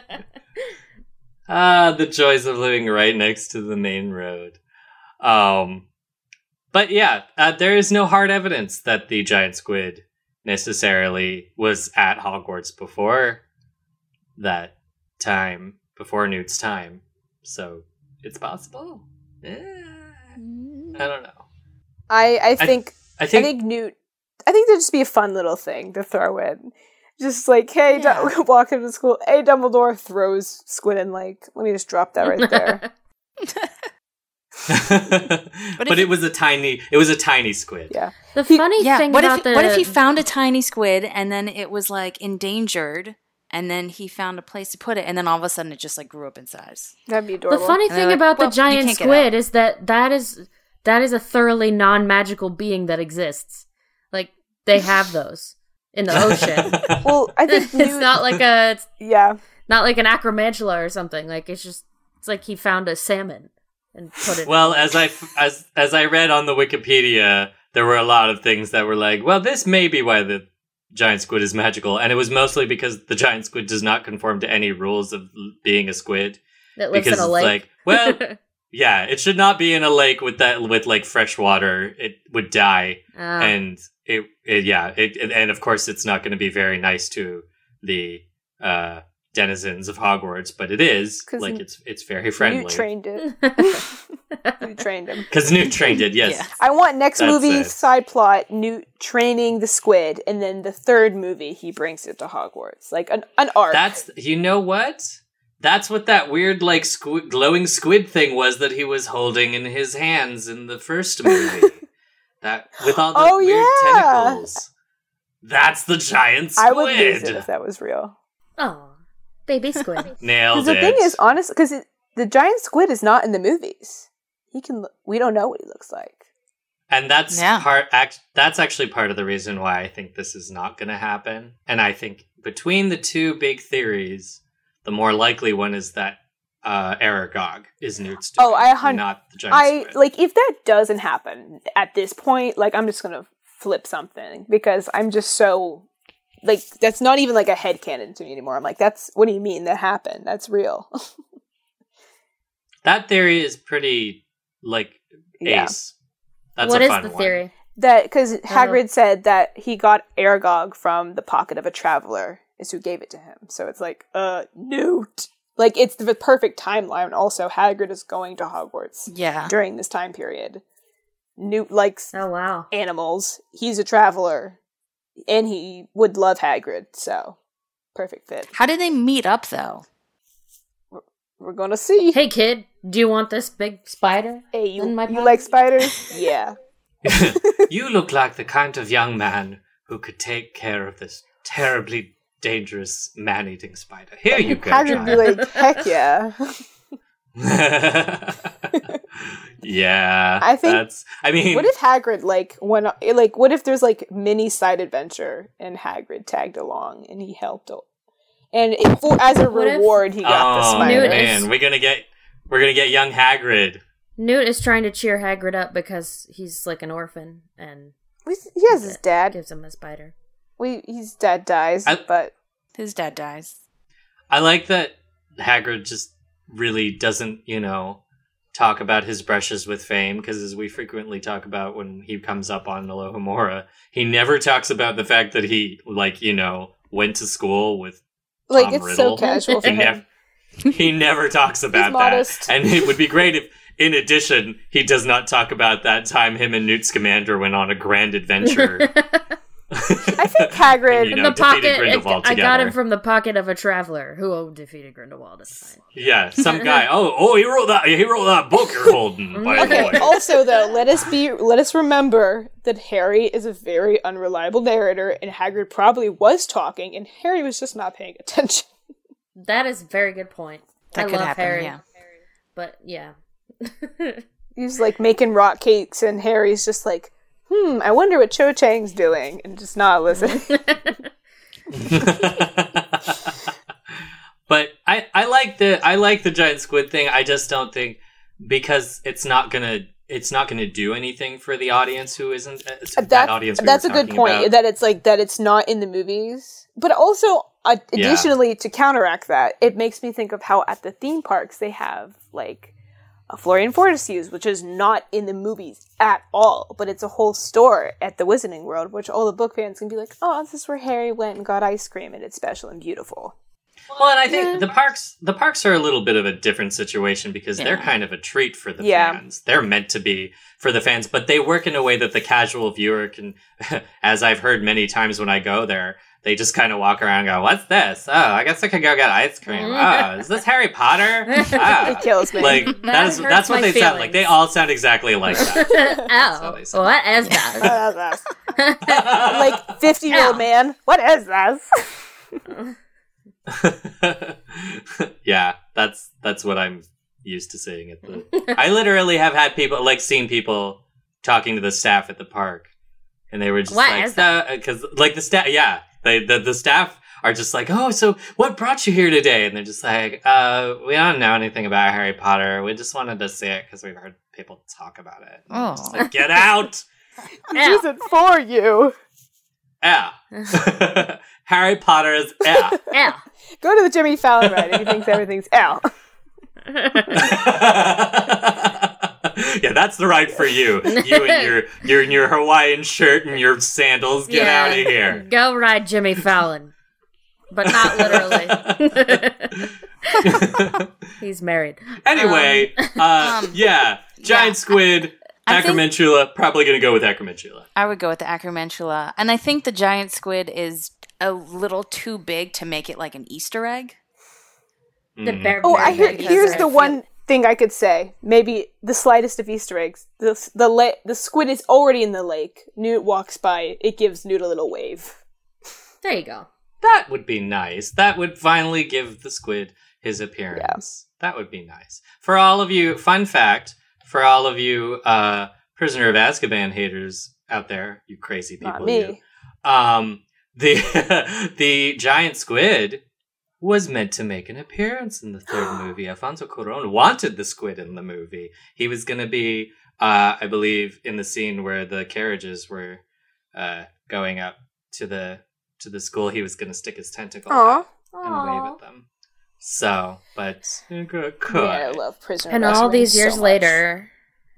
Ah, the joys of living right next to the main road. Um, but yeah, uh, there is no hard evidence that the giant squid necessarily was at Hogwarts before that time, before Newt's time. So it's possible. Eh, I don't know. I, I think I I think, think Newt. I think there'd just be a fun little thing to throw in, just like, hey, Yeah. Dum- walk into school. Hey, Dumbledore throws Squid in. Like, let me just drop that right there. but, if- it was a tiny. It was a tiny squid. Yeah, The He- funny Yeah. thing What about if the what if he found a tiny squid and then it was like endangered, and then he found a place to put it, and then all of a sudden it just like grew up in size. that'd be the adorable. funny And they're thing like, about "Well, the you giant can't get squid out." is that that is that is a thoroughly non-magical being that exists. Like they have those in the ocean. Well, I think It's Newt, not like a it's yeah. not like an acromantula or something. Like it's just it's like he found a salmon and put it. Well, as I as as I read on the Wikipedia, there were a lot of things that were like, well, this may be why the giant squid is magical, and it was mostly because the giant squid does not conform to any rules of l- being a squid. that lives Because in a it's lake. like, well, yeah, it should not be in a lake with that with like fresh water. It would die, Ah. and it, it yeah, it, it- and of course it's not going to be very nice to the uh, denizens of Hogwarts, but it is 'Cause like N- it's it's very friendly. Newt trained it. Newt trained him. Because Newt trained it, yes. Yeah. I want next That's movie it. side plot Newt training the squid, and then the third movie he brings it to Hogwarts, like an an arc. That's you know what? That's what that weird like squid, glowing squid thing was that he was holding in his hands in the first movie. That with all the Oh, weird yeah. tentacles. That's the giant squid. I would lose it if that was real. Oh, baby squid. Nailed Because the it. thing is, honest, because the giant squid is not in the movies. He can. look- We don't know what he looks like. and that's Yeah. part. Act, that's actually part of the reason why I think this is not going to happen. And I think between the two big theories, the more likely one is that uh, Aragog is Newt's doing, Oh, I hun- not the giant I squid. like if that doesn't happen at this point. Like, I'm just gonna flip something because I'm just so like that's not even like a headcanon to me anymore. I'm like, that's what do you mean that happened? That's real. That theory is pretty like Yeah. ace. That's What a is fun the one. theory? That because Hagrid said that he got Aragog from the pocket of a traveler is who gave it to him. So it's like, uh, Newt. Like, it's the perfect timeline. Also, Hagrid is going to Hogwarts Yeah. during this time period. Newt likes Oh wow. animals. He's a traveler, and he would love Hagrid. So, perfect fit. How did they meet up though? We're gonna see. Hey kid, do you want this big spider? Hey, you, in my you pocket? like spiders? Yeah. You look like the kind of young man who could take care of this terribly dangerous man-eating spider. Here you go, Hagrid would be child. like, heck yeah. Yeah, I think- that's. I mean, What if Hagrid like went like what if there's like mini side adventure and Hagrid tagged along and he helped out. And it, for as a What if- reward he got the oh spider. Newt man, is- we're gonna get we're gonna get young Hagrid. Newt is trying to cheer Hagrid up because he's like an orphan and He's- He has his dad. gives him a spider. We his dad dies, I- but His dad dies. I like that Hagrid just really doesn't, you know, talk about his brushes with fame, because as we frequently talk about when he comes up on Alohomora, he never talks about the fact that he, like, you know, went to school with like Tom it's Riddle. so casual for He, him. nev- he never talks about that. modest. And it would be great if, in addition, he does not talk about that time him and Newt Scamander went on a grand adventure. I think Hagrid And, you In know, the pocket, defeated Grindelwald I got together. him from the pocket of a traveler who defeated Grindelwald at the time. Yeah, some guy. Oh, oh, he wrote that. He wrote that book you're holding. By the Okay, way. also though, let us be let us remember that Harry is a very unreliable narrator and Hagrid probably was talking and Harry was just not paying attention. That is a very good point. That I could love happen, Harry, yeah. but yeah, He's like making rock cakes, and Harry's just like, hmm, I wonder what Cho Chang's doing, and just not listening. But I, I like the I like the giant squid thing. I just don't think because it's not gonna it's not gonna do anything for the audience who isn't uh, that, that audience. We that's were a good point. About. That it's like that it's not in the movies, but also uh, additionally yeah. to counteract that, it makes me think of how at the theme parks they have like a Florian Fortescue's, which is not in the movies at all, but it's a whole store at the Wizarding World, which all the book fans can be like, oh, this is where Harry went and got ice cream, and it's special and beautiful. Well, and I think yeah. the parks the parks are a little bit of a different situation because yeah. they're kind of a treat for the yeah. fans. They're meant to be for the fans, but they work in a way that the casual viewer can, as I've heard many times when I go there, they just kind of walk around and go, what's this? Oh, I guess I could go get ice cream. Oh, is this Harry Potter? Ah. It kills me. Like, that, that is, that's what they feelings. sound like. They all sound exactly like that. Oh, what is that? Like, fifty-year-old man, what is this? Yeah, that's that's what I'm used to seeing at the I literally have had people like seen people talking to the staff at the park, and they were just what like because like the staff yeah they the, the staff are just like, oh, so what brought you here today? And they're just like, uh we don't know anything about Harry Potter, we just wanted to see it because we've heard people talk about it. Oh, just like, get out. This isn't for you. Yeah. Harry Potter is yeah. Yeah. Go to the Jimmy Fallon ride if he thinks everything's L. Yeah, that's the ride for you. You and your you're in your Hawaiian shirt and your sandals. Get yeah. out of here. Go ride Jimmy Fallon. But not literally. He's married. Anyway, um, uh, um, yeah. Giant yeah. squid. Acromantula. Probably going to go with Acromantula. I would go with the Acromantula. And I think the giant squid is a little too big to make it like an Easter egg. The bear, oh, bear I hear, here's the one thing I could say. Maybe the slightest of Easter eggs. The the la- the squid is already in the lake. Newt walks by. It gives Newt a little wave. There you go. That would be nice. That would finally give the squid his appearance. Yeah. That would be nice. For all of you, fun fact, for all of you uh, Prisoner of Azkaban haters out there, you crazy people. Not me. You, um, the the giant squid was meant to make an appearance in the third movie. Alfonso Cuarón wanted the squid in the movie. He was going to be, uh, I believe, in the scene where the carriages were uh, going up to the to the school. He was going to stick his tentacle out and Aww. wave at them. So, but yeah, I love Prisoner. And of all these so years much. later,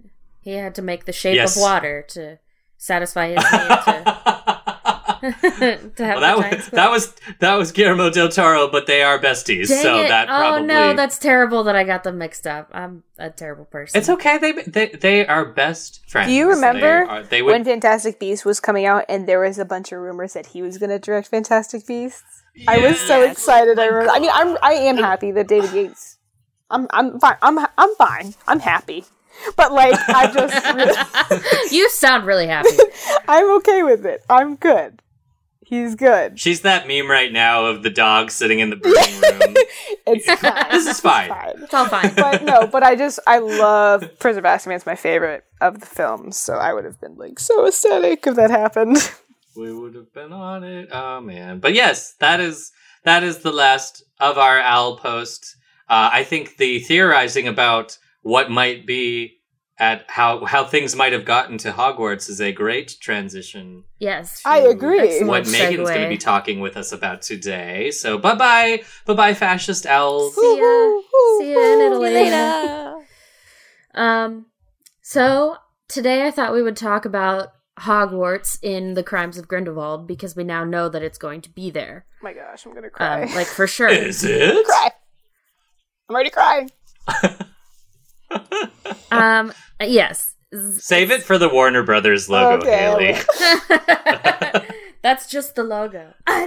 he had to make the shape Yes. of water to satisfy his need to. to have well, that, the was, that was that was Guillermo del Toro, but they are besties, Dang so it. that probably. Oh no, that's terrible that I got them mixed up. I'm a terrible person. It's okay. They they they are best friends. Do you remember they are, they would... when Fantastic Beasts was coming out and there was a bunch of rumors that he was going to direct Fantastic Beasts? Yeah. I was so excited. I remember. I mean, I'm I am happy that David Yates. I'm I'm fine. I'm I'm fine. I'm happy. But like, I just really... You sound really happy. I'm okay with it. I'm good. He's good. She's that meme right now of the dog sitting in the burning room. It's fine. This is fine. It's fine. It's all fine. But no, but I just, I love Prisoner of Azkaban. It's my favorite of the films, so I would have been like so ecstatic if that happened. We would have been on it. Oh man. But yes, that is that is the last of our owl post. Uh, I think the theorizing about what might be at how how things might have gotten to Hogwarts is a great transition. Yes, I agree. Excellent what Megan's segue. going to be talking with us about today. So bye bye, bye bye, fascist owls. See ya. See ya in Italy. Later. Um, so today I thought we would talk about Hogwarts in The Crimes of Grindelwald because we now know that it's going to be there. Oh my gosh, I'm gonna cry. Um, like for sure. Is it? Cry. I'm already crying. um, yes. Save it for the Warner Brothers logo, Okay, Haley. That's just the logo. I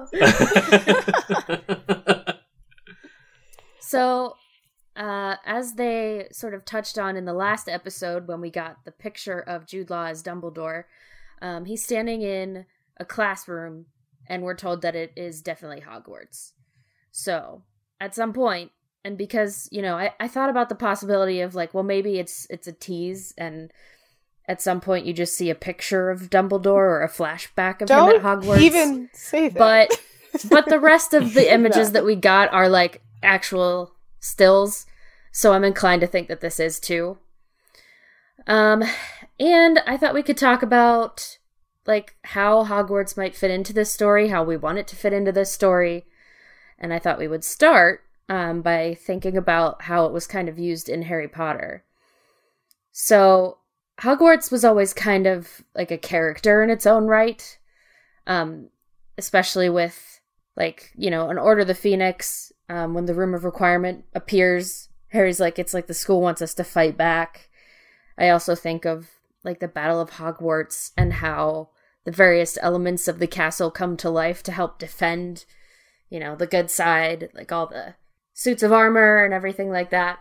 know. So, uh, as they sort of touched on in the last episode when we got the picture of Jude Law as Dumbledore, um, he's standing in a classroom and we're told that it is definitely Hogwarts. So, at some point, and because, you know, I, I thought about the possibility of like, well, maybe it's it's a tease, and at some point you just see a picture of Dumbledore or a flashback of Don't him at Hogwarts. even say that. But but the rest of the images no. that we got are like actual stills, so I'm inclined to think that this is too. Um, and I thought we could talk about like how Hogwarts might fit into this story, how we want it to fit into this story, and I thought we would start um, by thinking about how it was kind of used in Harry Potter. So Hogwarts was always kind of like a character in its own right, um, especially with, like, you know, an Order of the Phoenix, um, when the Room of Requirement appears, Harry's like, it's like the school wants us to fight back. I also think of, like, the Battle of Hogwarts and how the various elements of the castle come to life to help defend, you know, the good side, like all the suits of armor and everything like that.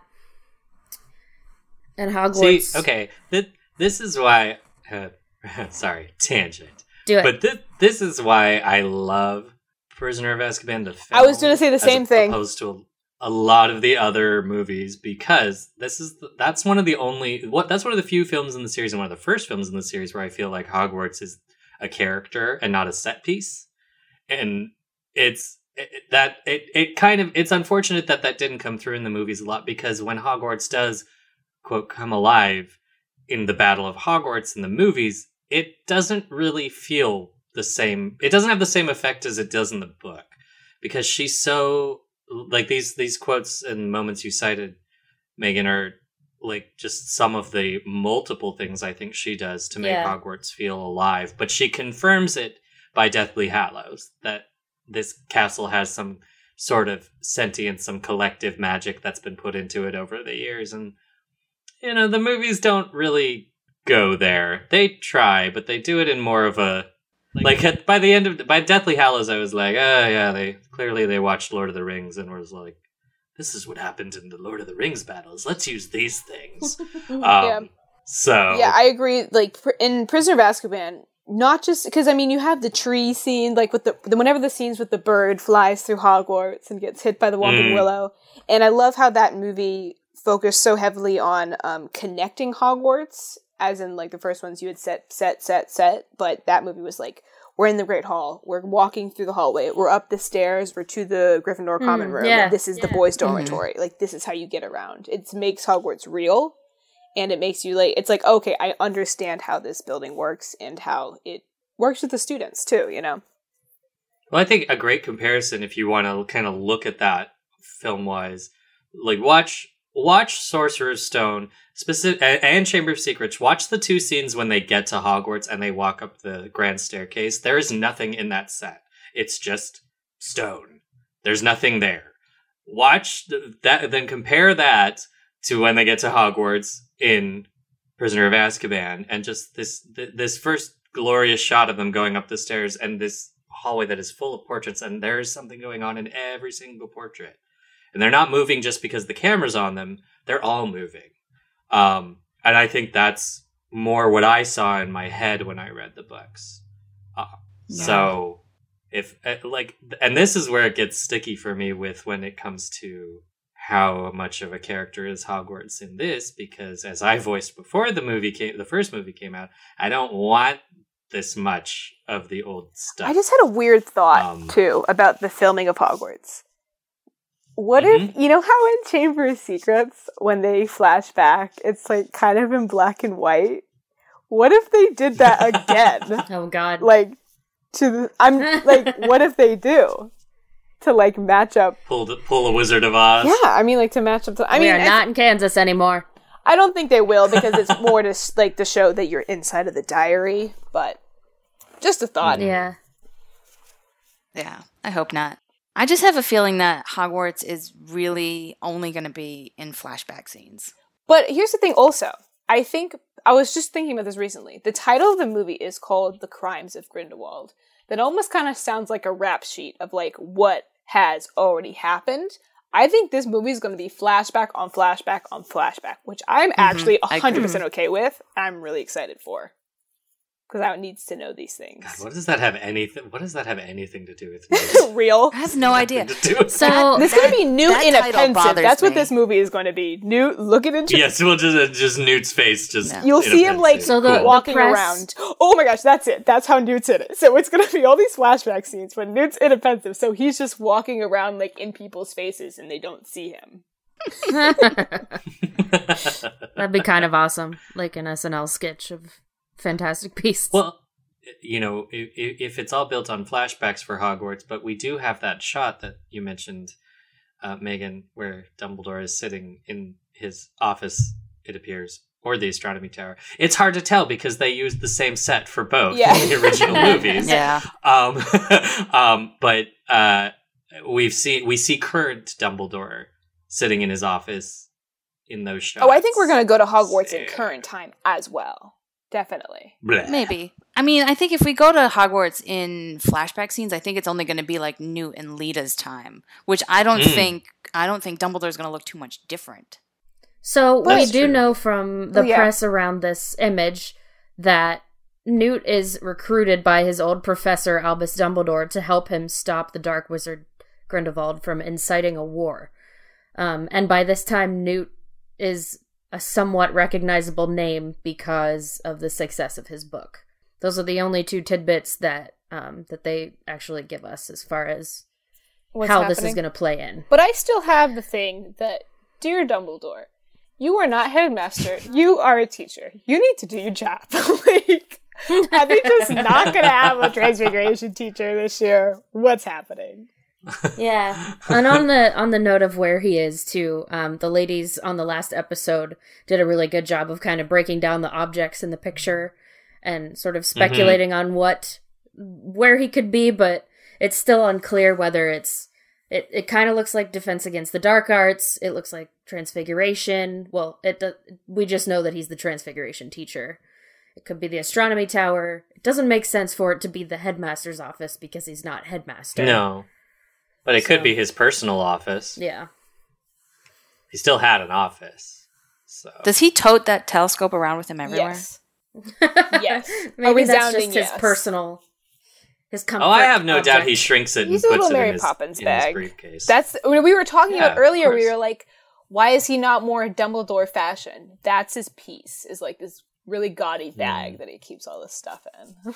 And Hogwarts... See, okay, th- this is why... Uh, sorry, tangent. Do it. But th- this is why I love Prisoner of Azkaban, the film. I was going to say the same as thing. Opposed to a, a lot of the other movies, because this is the, that's one of the only... what that's one of the few films in the series, and one of the first films in the series where I feel like Hogwarts is a character and not a set piece. And it's... It, that it, it kind of... It's unfortunate that that didn't come through in the movies a lot, because when Hogwarts does, quote, come alive in the Battle of Hogwarts in the movies, it doesn't really feel the same. It doesn't have the same effect as it does in the book, because she's so, like, these these quotes and moments you cited, Megan, are like just some of the multiple things I think she does to make Yeah. Hogwarts feel alive. But she confirms it by Deathly Hallows, that this castle has some sort of sentience, some collective magic that's been put into it over the years. And, you know, the movies don't really go there. They try, but they do it in more of a, like, at, by the end of, by Deathly Hallows, I was like, oh yeah, they, clearly they watched Lord of the Rings and was like, this is what happened in the Lord of the Rings battles. Let's use these things. um, Yeah. So. Yeah, I agree. Like, pr- in Prisoner of Azkaban, not just, because, I mean, you have the tree scene, like, with the, the, whenever the scenes with the bird flies through Hogwarts and gets hit by the Whomping Mm. Willow, and I love how that movie focused so heavily on um, connecting Hogwarts, as in, like, the first ones you had set, set, set, set, but that movie was like, we're in the Great Hall, we're walking through the hallway, we're up the stairs, we're to the Gryffindor common room, yeah, and this is yeah. the boys' dormitory, mm-hmm. like, this is how you get around. It makes Hogwarts real, and it makes you, like, it's like, okay, I understand how this building works, and how it works with the students, too, you know? Well, I think a great comparison, if you want to kind of look at that film-wise, like, watch watch Sorcerer's Stone specific, and Chamber of Secrets. Watch the two scenes when they get to Hogwarts and they walk up the grand staircase. There is nothing in that set. It's just stone. There's nothing there. Watch that, then compare that to when they get to Hogwarts in Prisoner of Azkaban, and just this this first glorious shot of them going up the stairs and this hallway that is full of portraits, and there's something going on in every single portrait. And they're not moving just because the camera's on them. They're all moving. Um, and I think that's more what I saw in my head when I read the books. Uh, yeah. So, if, like, and this is where it gets sticky for me with when it comes to how much of a character is Hogwarts in this, because as I voiced before the movie came, the first movie came out, I don't want this much of the old stuff. I just had a weird thought, um, too, about the filming of Hogwarts. What mm-hmm. if, you know how in Chamber of Secrets, when they flash back, it's like kind of in black and white? What if they did that again? Oh, God. Like, to the, I'm like, what if they do? To, like, match up. Pull the, pull a Wizard of Oz. Yeah, I mean, like, to match up. To, I we mean, are not in Kansas anymore. I don't think they will, because it's more to, like, to show that you're inside of the diary, but just a thought. Yeah. Yeah, I hope not. I just have a feeling that Hogwarts is really only going to be in flashback scenes. But here's the thing also. I think, I was just thinking about this recently. The title of the movie is called The Crimes of Grindelwald. That almost kind of sounds like a rap sheet of, like, what has already happened. I think this movie is going to be flashback on flashback on flashback, which I'm mm-hmm. actually one hundred percent okay with, and I'm really excited for. because I needs to know these things. God, what does that have anything? What does that have anything to do with me? Real. I have no idea. So This is going to be Newt that title inoffensive. bothers That's what me. this movie is going to be. Newt looking into. Yes, we'll just uh, just Newt's face. Just No. You'll see him like inoffensive. So the- Cool. walking press- around. Oh my gosh, that's it. That's how Newt's in it. So it's going to be all these flashback scenes, but Newt's inoffensive. So he's just walking around like in people's faces, and they don't see him. that'd be kind of awesome, like an S N L sketch of Fantastic Beasts. Well, you know, if, if it's all built on flashbacks for Hogwarts, but we do have that shot that you mentioned, uh, Megan, where Dumbledore is sitting in his office, it appears, or the astronomy tower. It's hard to tell because they used the same set for both Yeah. in the original movies. Yeah. Um, um, but uh, we've seen we see current Dumbledore sitting in his office in those shots. Oh, I think we're going to go to Hogwarts in Yeah. current time as well. Definitely. Blech. Maybe. I mean, I think if we go to Hogwarts in flashback scenes, I think it's only going to be like Newt and Lita's time, which I don't Mm. think. I don't think Dumbledore's going to look too much different. So we That's do true. know from the Oh, yeah. press around this image that Newt is recruited by his old professor Albus Dumbledore to help him stop the Dark Wizard Grindelwald from inciting a war. Um, and by this time, Newt is a somewhat recognizable name because of the success of his book. Those are the only two tidbits that um, that they actually give us as far as What's how this is happening? going to play in. But I still have the thing that, dear Dumbledore, you are not headmaster. You are a teacher. You need to do your job. Like, are they just not going to have a transfiguration teacher this year? What's happening? Yeah, and on the on the note of where he is too, um, the ladies on the last episode did a really good job of kind of breaking down the objects in the picture and sort of speculating on what where he could be, but it's still unclear whether it's it. It kind of looks like Defense Against the Dark Arts. It looks like Transfiguration. Well, it do- we just know that he's the Transfiguration teacher. It could be the Astronomy Tower. It doesn't make sense for it to be the headmaster's office because he's not headmaster. No. But it could So- be his personal office. Yeah. He still had an office. So Does he tote that telescope around with him everywhere? Yes. Yes. Maybe A that's resounding just his yes. personal, his comfort. Oh, I have no doubt object. he shrinks it He's and a puts little it Mary in his, Poppins in bag. his briefcase. That's when we were talking Yeah, about earlier. of We course. were like, why is he not more Dumbledore fashion? That's his piece. Is like this really gaudy bag Mm. that he keeps all this stuff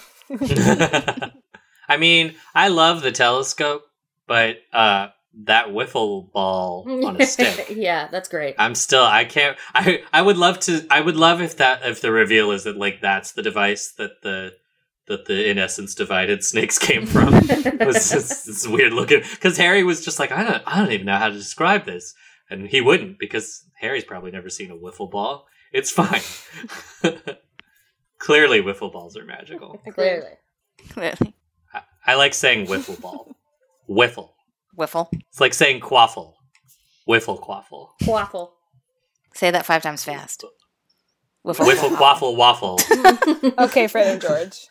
in. I mean, I love the telescope, but uh, that wiffle ball on a stick. Yeah, that's great. I'm still. I can't. I. I would love to. I would love if that. If the reveal is that like that's the device that the that the in essence divided snakes came from. It was just this weird looking. Because Harry was just like, I don't. I don't even know how to describe this, and he wouldn't because Harry's probably never seen a wiffle ball. It's fine. Clearly, wiffle balls are magical. Clearly. Clearly. I, I like saying wiffle ball. Wiffle. Wiffle. It's like saying quaffle. Wiffle quaffle. Waffle. Say that five times fast. Wiffle. Wiffle quaffle waffle. Okay, Fred and George.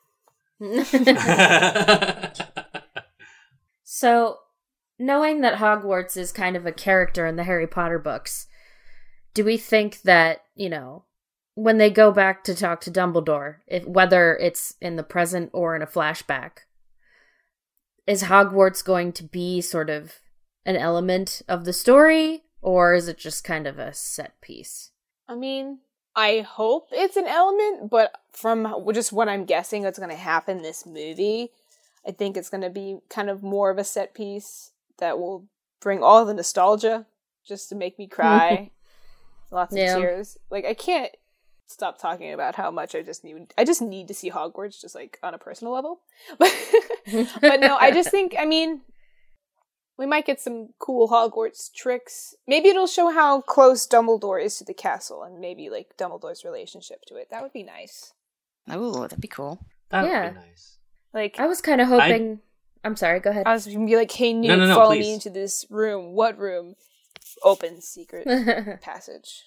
So, knowing that Hogwarts is kind of a character in the Harry Potter books, do we think that, you know, when they go back to talk to Dumbledore, if, whether it's in the present or in a flashback, is Hogwarts going to be sort of an element of the story, or is it just kind of a set piece? I mean, I hope it's an element, but from just what I'm guessing that's going to happen this movie, I think it's going to be kind of more of a set piece that will bring all the nostalgia just to make me cry. Lots of Yeah. tears. Like, I can't stop talking about how much I just need I just need to see Hogwarts just like on a personal level. But but no, I just think I mean we might get some cool Hogwarts tricks. Maybe it'll show how close Dumbledore is to the castle and maybe like Dumbledore's relationship to it. That would be nice. Oh, that'd be cool. That would Yeah. be nice. Like I was kind of hoping... I... I'm sorry, go ahead. I was gonna be like, hey Newt, No, no, no, follow please. me into this room. What room? Open secret passage.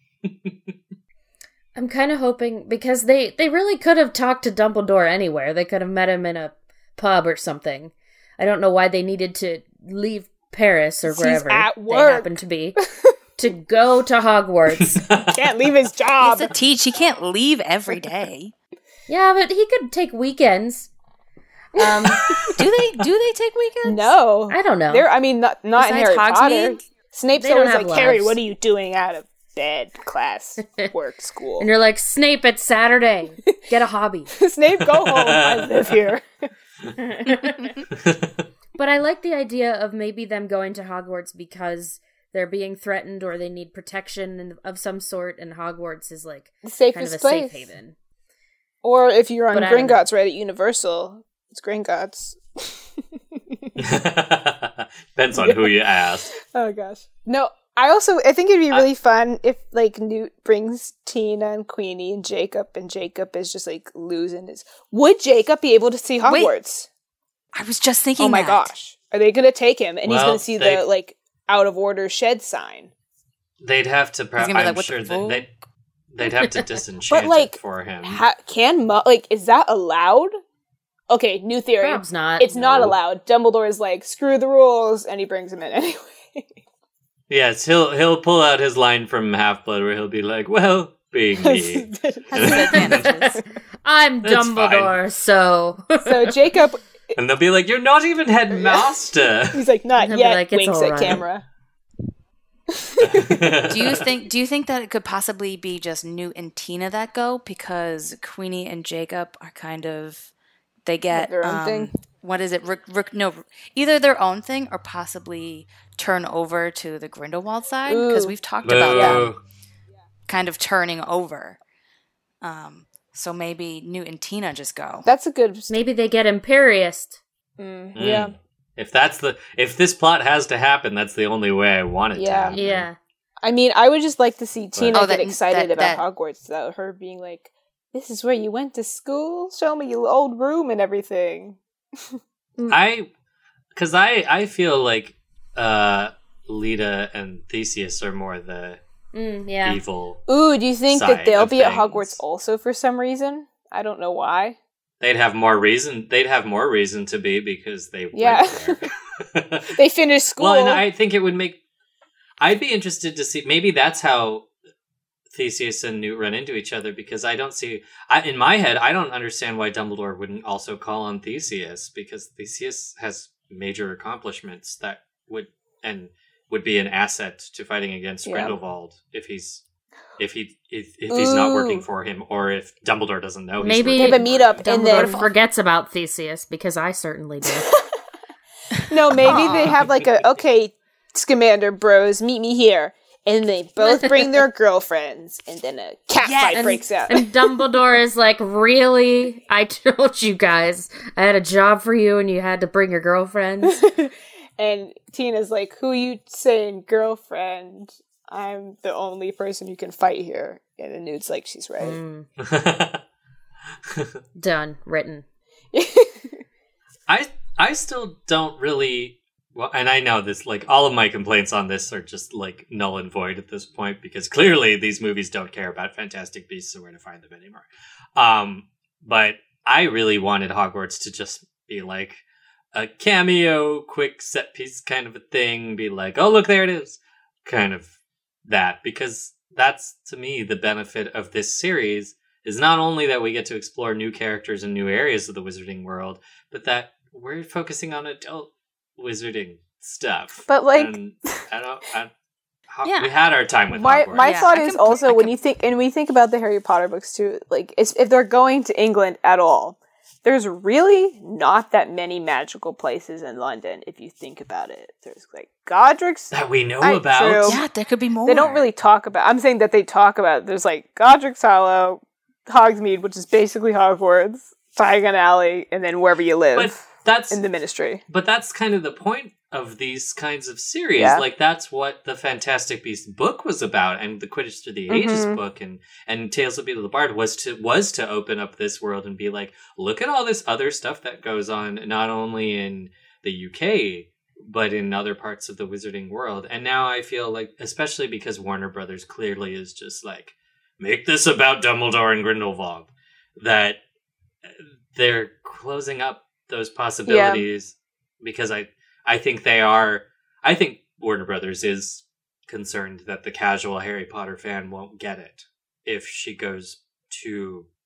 I'm kind of hoping, because they, they really could have talked to Dumbledore anywhere. They could have met him in a pub or something. I don't know why they needed to leave Paris or He's wherever at they work. happen to be to go to Hogwarts. Can't leave his He job. has to teach. He can't leave every day. Yeah, but he could take weekends. Um, do they do they take weekends? No, I don't know. They're, I mean, not not in Besides Harry Potter. Hogsmeade? Snape's They don't always have like, Harry, lives. what are you doing out of bed, class, work, school? And you're like, Snape, it's Saturday. Get a hobby. Snape, go home. I live here. But I like the idea of maybe them going to Hogwarts because they're being threatened or they need protection of some sort, and Hogwarts is like The kind of safest a place. safe haven. Or if you're on But I don't know. Gringotts right at Universal, it's Gringotts. Depends on who you ask. Oh gosh. No, I also I think it'd be really fun if like Newt brings Tina and Queenie and Jacob, and Jacob is just like losing his. Would Jacob be able to see Wait. Hogwarts? I was just thinking. Oh my that. gosh, are they gonna take him and he's Well, gonna see they- the like out of order shed sign? They'd have to. Pro- He's gonna be I'm like, "What the sure that fuck?" they they'd have to disenchant But like, it for him. ha- can Mu- like is that allowed? Okay, new theory. Prob's not. It's not No. allowed. Dumbledore is like, screw the rules, and he brings him in anyway. Yes, he'll he'll pull out his line from Half Blood where he'll be like, "Well, being me." Has its advantages. I'm It's Dumbledore, so So Jacob, And they'll be like, "You're not even headmaster." he's like, not He'll be yet. like, "It's winks all at right." camera. Do you think? Do you think that it could possibly be just Newt and Tina that go because Queenie and Jacob are kind of they get Their own um, thing? What is it? Rick, Rick, no, either their own thing or possibly turn over to the Grindelwald side because Ooh. we've talked about Boo. them kind of turning over. Um, so maybe Newt and Tina just go. That's a good. maybe they get Imperious. Mm, Mm. Yeah. If that's the if this plot has to happen, that's the only way I want it Yeah. to happen. Yeah. I mean, I would just like to see Tina Oh, get that- excited that- about that- Hogwarts, though. Her being like, "This is where you went to school. Show me your old room and everything." I because I I feel like uh Lita and Theseus are more the Mm, yeah. evil. Ooh, do you think Side that they'll of be at things. Hogwarts also for some reason? I don't know why. They'd have more reason. They'd have more reason to be because they Yeah. went there. They finished school. Well, and I think it would make. I'd be interested to see. Maybe that's how Theseus and Newt run into each other because I don't see. I, in my head, I don't understand why Dumbledore wouldn't also call on Theseus because Theseus has major accomplishments that would and would be an asset to fighting against Yeah. Grindelwald if he's if he if, if he's not working Ooh. for him or if Dumbledore doesn't know. he's Maybe- working They have a for meetup him. and Dumbledore then- forgets about Theseus because I certainly do. No, maybe they have like a, okay, Scamander bros, meet me here. And they both bring their girlfriends. And then a cat Yes. fight And- breaks out. And Dumbledore is like, really? I told you guys I had a job for you and you had to bring your girlfriends. And Tina's like, who you saying girlfriend? I'm the only person who can fight here. And the Newt's like, she's right. Mm, done. Written. I I still don't really well, and I know this. Like all of my complaints on this are just like null and void at this point because clearly these movies don't care about Fantastic Beasts and where to find them anymore. Um, but I really wanted Hogwarts to just be like a cameo, quick set piece kind of a thing. Be like, oh look, there it is, kind of that because that's to me the benefit of this series is not only that we get to explore new characters and new areas of the wizarding world, but that we're focusing on adult wizarding stuff. But, like- and I don't. I, ho- Yeah. we had our time with My Hogwarts. my Yeah, thought I is can put- also I when can- you think and we think about the Harry Potter books too, like it's, if they're going to England at all, there's really not that many magical places in London if you think about it. There's like Godric's. that we know I- about. true. Yeah, there could be more. They don't really talk about. I'm saying that they talk about. There's like Godric's Hollow, Hogsmeade, which is basically Hogwarts, Diagon Alley, and then wherever you live But that's in the Ministry. But that's kind of the point of these kinds of series. Yeah. Like that's what the Fantastic Beasts book was about, and the Quidditch Through the Ages Mhm. book, and and Tales of Beedle the Bard was to was to open up this world and be like, look at all this other stuff that goes on, not only in the U K but in other parts of the wizarding world. And now I feel like, especially because Warner Brothers clearly is just like, make this about Dumbledore and Grindelwald, that they're closing up those possibilities because I I think they are I think Warner Brothers is concerned that the casual Harry Potter fan won't get it if she goes too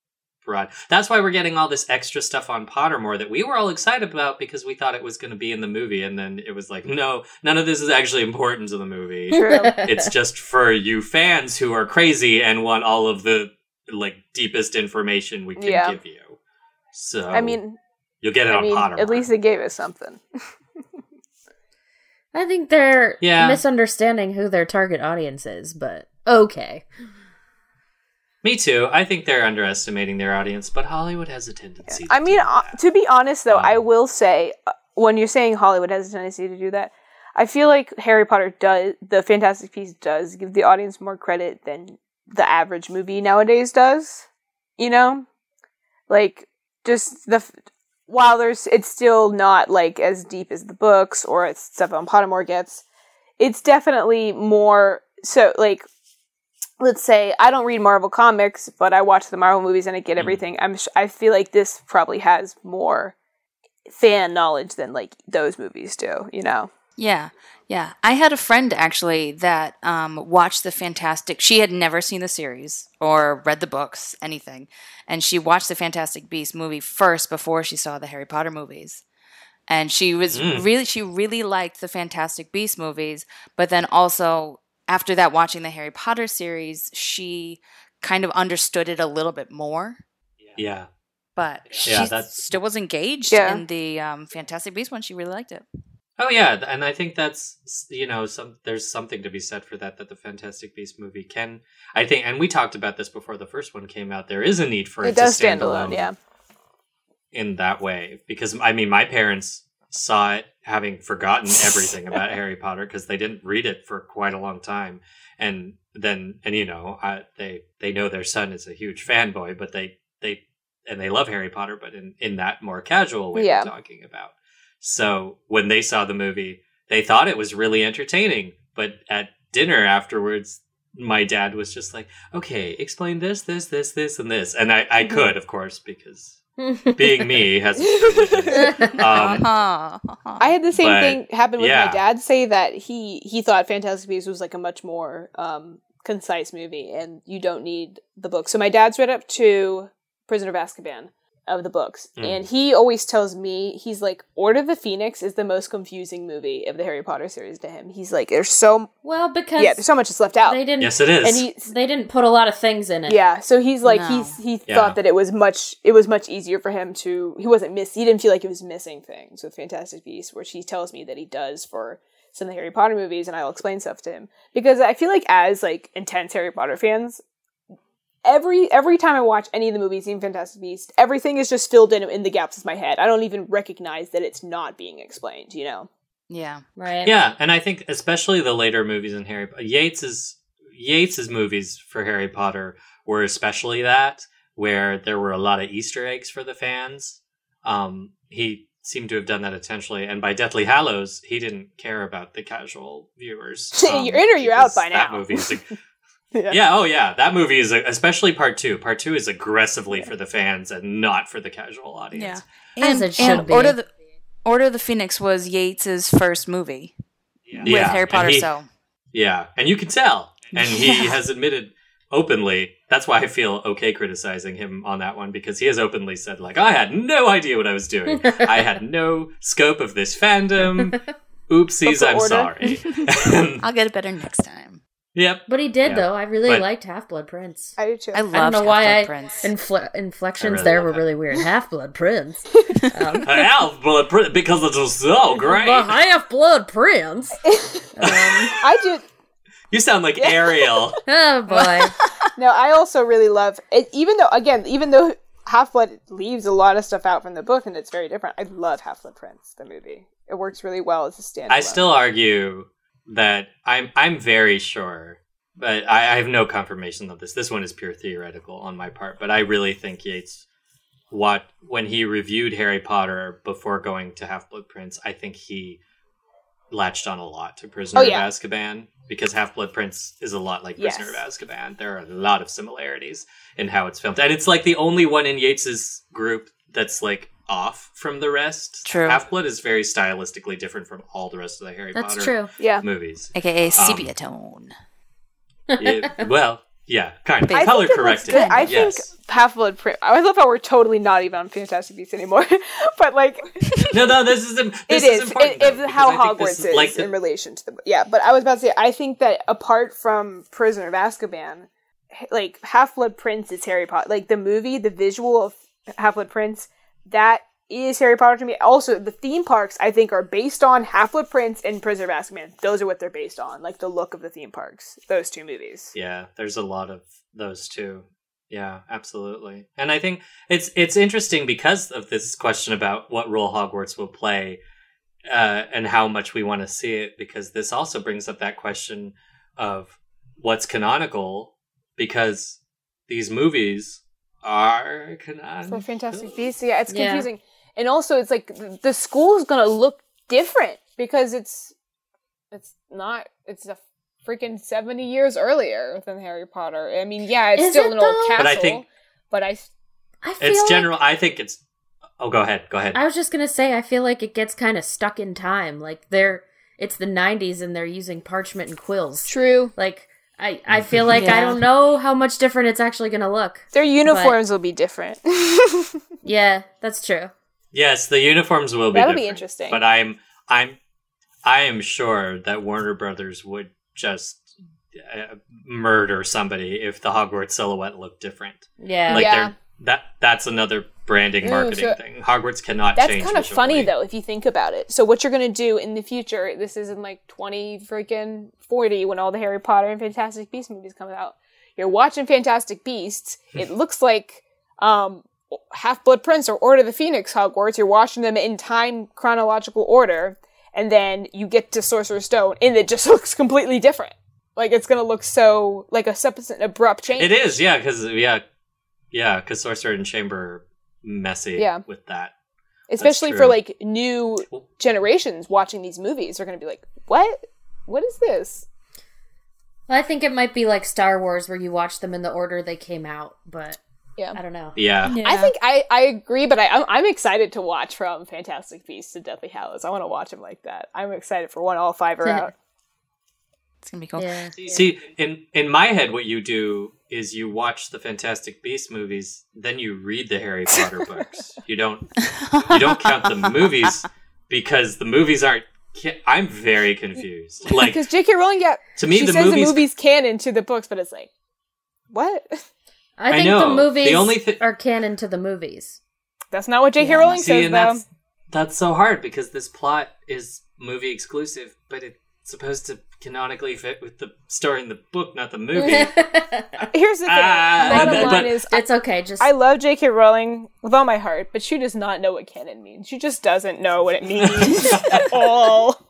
broad. That's why we're getting all this extra stuff on Pottermore that we were all excited about because we thought it was going to be in the movie, and then it was like, no, none of this is actually important to the movie. True. It's just for you fans who are crazy and want all of the like deepest information we can Yeah. give you. So I mean, you'll get it I on mean, Pottermore. at least they gave us something. I think they're Yeah. misunderstanding who their target audience is, but okay. Me too. I think they're underestimating their audience, but Hollywood has a tendency. I to mean, do uh, that. to be honest, though, Um, I will say, uh, when you're saying Hollywood has a tendency to do that, I feel like Harry Potter does, the Fantastic Beasts does give the audience more credit than the average movie nowadays does. You know? Like, just the, f- while there's, it's still not, like, as deep as the books or as stuff on Pottermore gets, it's definitely more, so, like, let's say I don't read Marvel comics, but I watch the Marvel movies and I get everything. I'm sh- I feel like this probably has more fan knowledge than like those movies do, you know? Yeah, yeah. I had a friend actually that um, watched the Fantastic. She had never seen the series or read the books, anything, and she watched the Fantastic Beasts movie first before she saw the Harry Potter movies. And she was Mm. really, she really liked the Fantastic Beasts movies, but then also after that, watching the Harry Potter series, she kind of understood it a little bit more. Yeah. But she Yeah, that's- still was engaged Yeah. in the um, Fantastic Beasts one. She really liked it. Oh yeah, th- and I think that's, you know, some there's something to be said for that that the Fantastic Beasts movie can. I think, and we talked about this before the first one came out. There is a need for it, It does to stand stand alone, yeah. in that way, because I mean, my parents saw it having forgotten everything about Harry Potter because they didn't read it for quite a long time, and then and you know I, they they know their son is a huge fanboy, but they they and they love Harry Potter, but in in that more casual way Yeah. we're talking about. So when they saw the movie, they thought it was really entertaining, but at dinner afterwards, my dad was just like, "Okay, explain this, this, this, this, and this," and I I could, of course, because being me has its privileges. Um, Uh-huh. I had the same But, thing happen with yeah. my dad say that he he thought Fantastic Beasts was like a much more um, concise movie and you don't need the book. So my dad's read up to Prisoner of Azkaban of the books, Mm. and he always tells me, he's like, Order of the Phoenix is the most confusing movie of the Harry Potter series to him. He's like, there's so Well, because yeah, there's so much that's left out. they didn't yes, it is. And he they didn't put a lot of things in it. yeah, so he's like No. he's he Yeah. thought that it was much it was much easier for him to he wasn't miss he didn't feel like he was missing things with Fantastic Beasts, which he tells me that he does for some of the Harry Potter movies, and I'll explain stuff to him because I feel like as like intense Harry Potter fans, every every time I watch any of the movies, even Fantastic Beasts, everything is just filled in in the gaps of my head. I don't even recognize that it's not being explained. You know? Yeah. Right. Yeah, and I think especially the later movies in Harry Potter, Yates's Yates's movies for Harry Potter were especially that, where there were a lot of Easter eggs for the fans. Um, he seemed to have done that intentionally, and by Deathly Hallows, he didn't care about the casual viewers. Um, You're in or you're out because by that now. movie's a, Yeah. yeah, oh yeah, that movie is a, especially part two. Part two is aggressively for the fans and not for the casual audience. Yeah. As And, it should and be. Order of the Order of the Phoenix was Yates's first movie Yeah. with Yeah, Harry and Potter. he- So Yeah, and you can tell. And he Yeah. has admitted openly, that's why I feel okay criticizing him on that one, because he has openly said, like, I had no idea what I was doing. I had no scope of this fandom. Oopsies, Of the I'm order. sorry. I'll get it better next time. Yep. But he did Yeah. though. I really But- liked Half Blood Prince. I do too. I I don't love know why I Prince. infle- inflections really there love were that. really weird. Half Blood Prince. Um, Half Blood Prince, because it was so great. the Half Blood Prince. Um, I do. You sound like Ariel. oh boy. No, I also really love it, even though, again, even though Half-Blood leaves a lot of stuff out from the book and it's very different, I love Half-Blood Prince, the movie. It works really well as a standalone. I still argue that I'm I'm very sure, but I, I have no confirmation of this. This one is pure theoretical on my part, but I really think Yates, what when he reviewed Harry Potter before going to Half-Blood Prince, I think he latched on a lot to Prisoner Oh, yeah. of Azkaban, because Half-Blood Prince is a lot like Yes. Prisoner of Azkaban. There are a lot of similarities in how it's filmed, and it's like the only one in Yates's group that's like off from the rest. True. Half-Blood is very stylistically different from all the rest of the Harry That's Potter true. Yeah. movies. A K A sepia tone. Yeah, well, Yeah, kind of. I Color think it looks corrected. good. I yes. think Half-Blood Prince. I love how we're totally not even on Fantastic Beasts anymore. But like, No, no, this is this it is important. it, though, if because how I think Hogwarts this is like the- in relation to the yeah. But I was about to say, I think that apart from Prisoner of Azkaban, h- like Half-Blood Prince is Harry Potter. Like the movie, the visual of Half-Blood Prince, that is Harry Potter to me. Also, the theme parks I think are based on Half-Blood Prince and Prisoner of Azkaban. Those are what they're based on. Like the look of the theme parks. Those two movies. Yeah, there's a lot of those too. Yeah, absolutely. And I think it's it's interesting because of this question about what role Hogwarts will play uh, and how much we want to see it, because this also brings up that question of what's canonical, because these movies are canonical. For Fantastic Beasts, yeah, it's Yeah. confusing. And also, it's like th- the school's gonna look different because it's it's not it's a freaking seventy years earlier than Harry Potter. I mean, yeah, it's Is still it an old though? castle, But I think- but I I feel It's like, general. I think it's. Oh, go ahead. Go ahead. I was just gonna say, I feel like it gets kind of stuck in time. Like they're, it's the nineties and they're using parchment and quills. true. Like I, I feel like I Yeah. don't know how much different it's actually gonna look. Their uniforms will be different. Yeah, that's true. Yes, the uniforms will be. That'll be different, interesting. But I'm, I'm, I am sure that Warner Brothers would just uh, murder somebody if the Hogwarts silhouette looked different. Yeah. Like Yeah. they're that that's another branding Ooh, marketing so- thing. Hogwarts cannot That's change. kind of visually. funny though, if you think about it. So what you're gonna do in the future? This is in like twenty freaking forty when all the Harry Potter and Fantastic Beasts movies come out. You're watching Fantastic Beasts. It looks like um, Half-Blood Prince or Order of the Phoenix Hogwarts. You're watching them in time chronological order, and then you get to Sorcerer's Stone, and it just looks completely different. Like it's gonna look so like a sudden abrupt change. It is, yeah, because yeah, yeah, because Sorcerer and Chamber are messy. Yeah. with that. Especially true. for like new generations watching these movies, they're gonna be like, "What? What is this?" I think it might be like Star Wars, where you watch them in the order they came out, but Yeah. I don't know. Yeah, I think I, I agree, but I, I'm, I'm excited to watch from Fantastic Beasts to Deathly Hallows. I want to watch them like that. I'm excited for when all five are out. It's gonna be cool. Yeah. See, in in my head, what you do is you watch the Fantastic Beasts movies, then you read the Harry Potter books. You don't you don't count the movies because the movies aren't. ca- I'm very confused. Like Because J K. Rowling, yeah, to me, she the says movies. the movie's canon to the books, but it's like, what? I I think know. the The movies only thi- are canon to the movies. That's not what J K. Yeah. Rowling See, says, and though. that's that's so hard because this plot is movie exclusive, but it's supposed to canonically fit with the story in the book, not the movie. Here's the thing. Ah, Bottom but- line but- is, It's okay. Just I love J K. Rowling with all my heart, but she does not know what canon means. She just doesn't know what it means at all.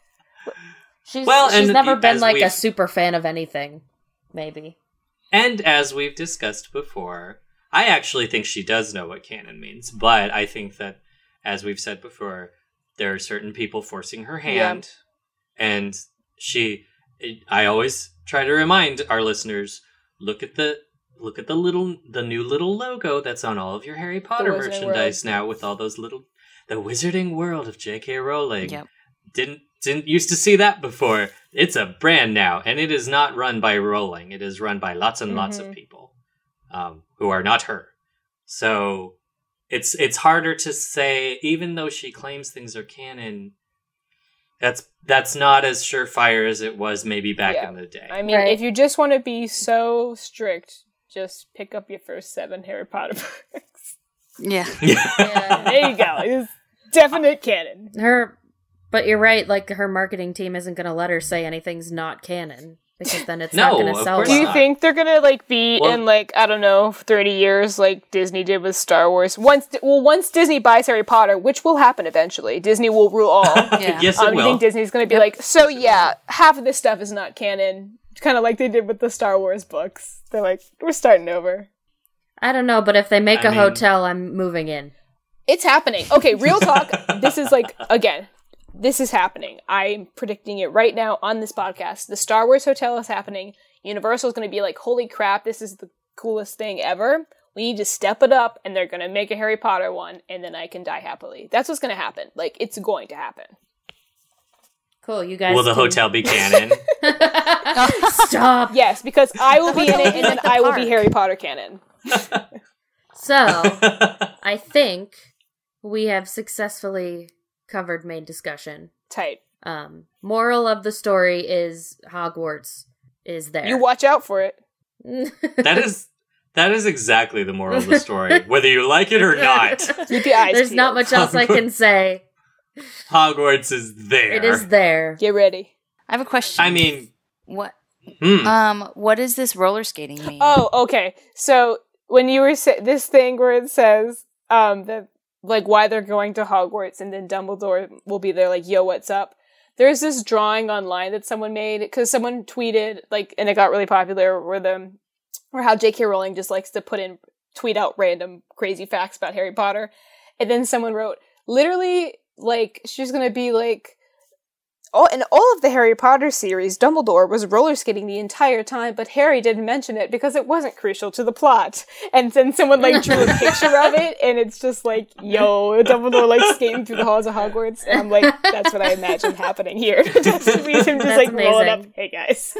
she's Well, she's and never as been like a we've- super fan of anything. Maybe. And as we've discussed before, I actually think she does know what canon means, but I think that, as we've said before, there are certain people forcing her hand, and she. I always try to remind our listeners: look at the look at the little the new little logo that's on all of your Harry Potter Wizarding merchandise now, with all those little the Wizarding World of J K. Rowling. Yep. Didn't didn't used to see that before. It's a brand now, and it is not run by Rowling. It is run by lots and lots of people um, who are not her. So it's it's harder to say, even though she claims things are canon. That's that's not as surefire as it was maybe back Yeah. in the day. I mean, Right. if you just want to be so strict, just pick up your first seven Harry Potter books. Yeah. Yeah. There you go. It's definite canon. Her, but you're right. Like her marketing team isn't going to let her say anything's not canon because then it's not No, going to of sell. course Do you well. not. think they're gonna like be Well- in like I don't know thirty years like Disney did with Star Wars? Once well, once Disney buys Harry Potter, which will happen eventually, Disney will rule all. Yeah. Yes, um, it do you will. think Disney's gonna be like, so yeah, half of this stuff is not canon, kind of like they did with the Star Wars books. They're like, we're starting over. I don't know, but if they make I a mean- hotel, I'm moving in. It's happening. Okay, real talk. This is like again. This is happening. I'm predicting it right now on this podcast. The Star Wars Hotel is happening. Universal is going to be like, holy crap, this is the coolest thing ever. We need to step it up, and they're going to make a Harry Potter one, and then I can die happily. That's what's going to happen. Like, it's going to happen. Cool, you guys. Will the can- hotel be canon? Stop. Yes, because I will be in it, and then the I will park. be Harry Potter canon. So, I think we have successfully covered main discussion. Tight. Um, moral of the story is Hogwarts is there. You watch out for it. That is that is exactly the moral of the story, whether you like it or not. Keep your eyes There's not peeled. much else I can say. Hogwarts is there. It is there. Get ready. I have a question. I mean, what? hmm. Um, what does this roller skating mean? Oh, okay. So when you were sa- this thing where it says um that like why they're going to Hogwarts, and then Dumbledore will be there like, yo, what's up? There's this drawing online that someone made because someone tweeted like, and it got really popular, where the or how J K Rowling just likes to put in tweet out random crazy facts about Harry Potter, and then someone wrote literally like she's gonna be like, all in all of the Harry Potter series, Dumbledore was roller skating the entire time, but Harry didn't mention it because it wasn't crucial to the plot. And then someone like drew a picture of it, and it's just like, yo, Dumbledore like skating through the halls of Hogwarts. And I'm like, that's what I imagine happening here. Just to be him just That's like rolling up. amazing. Hey guys.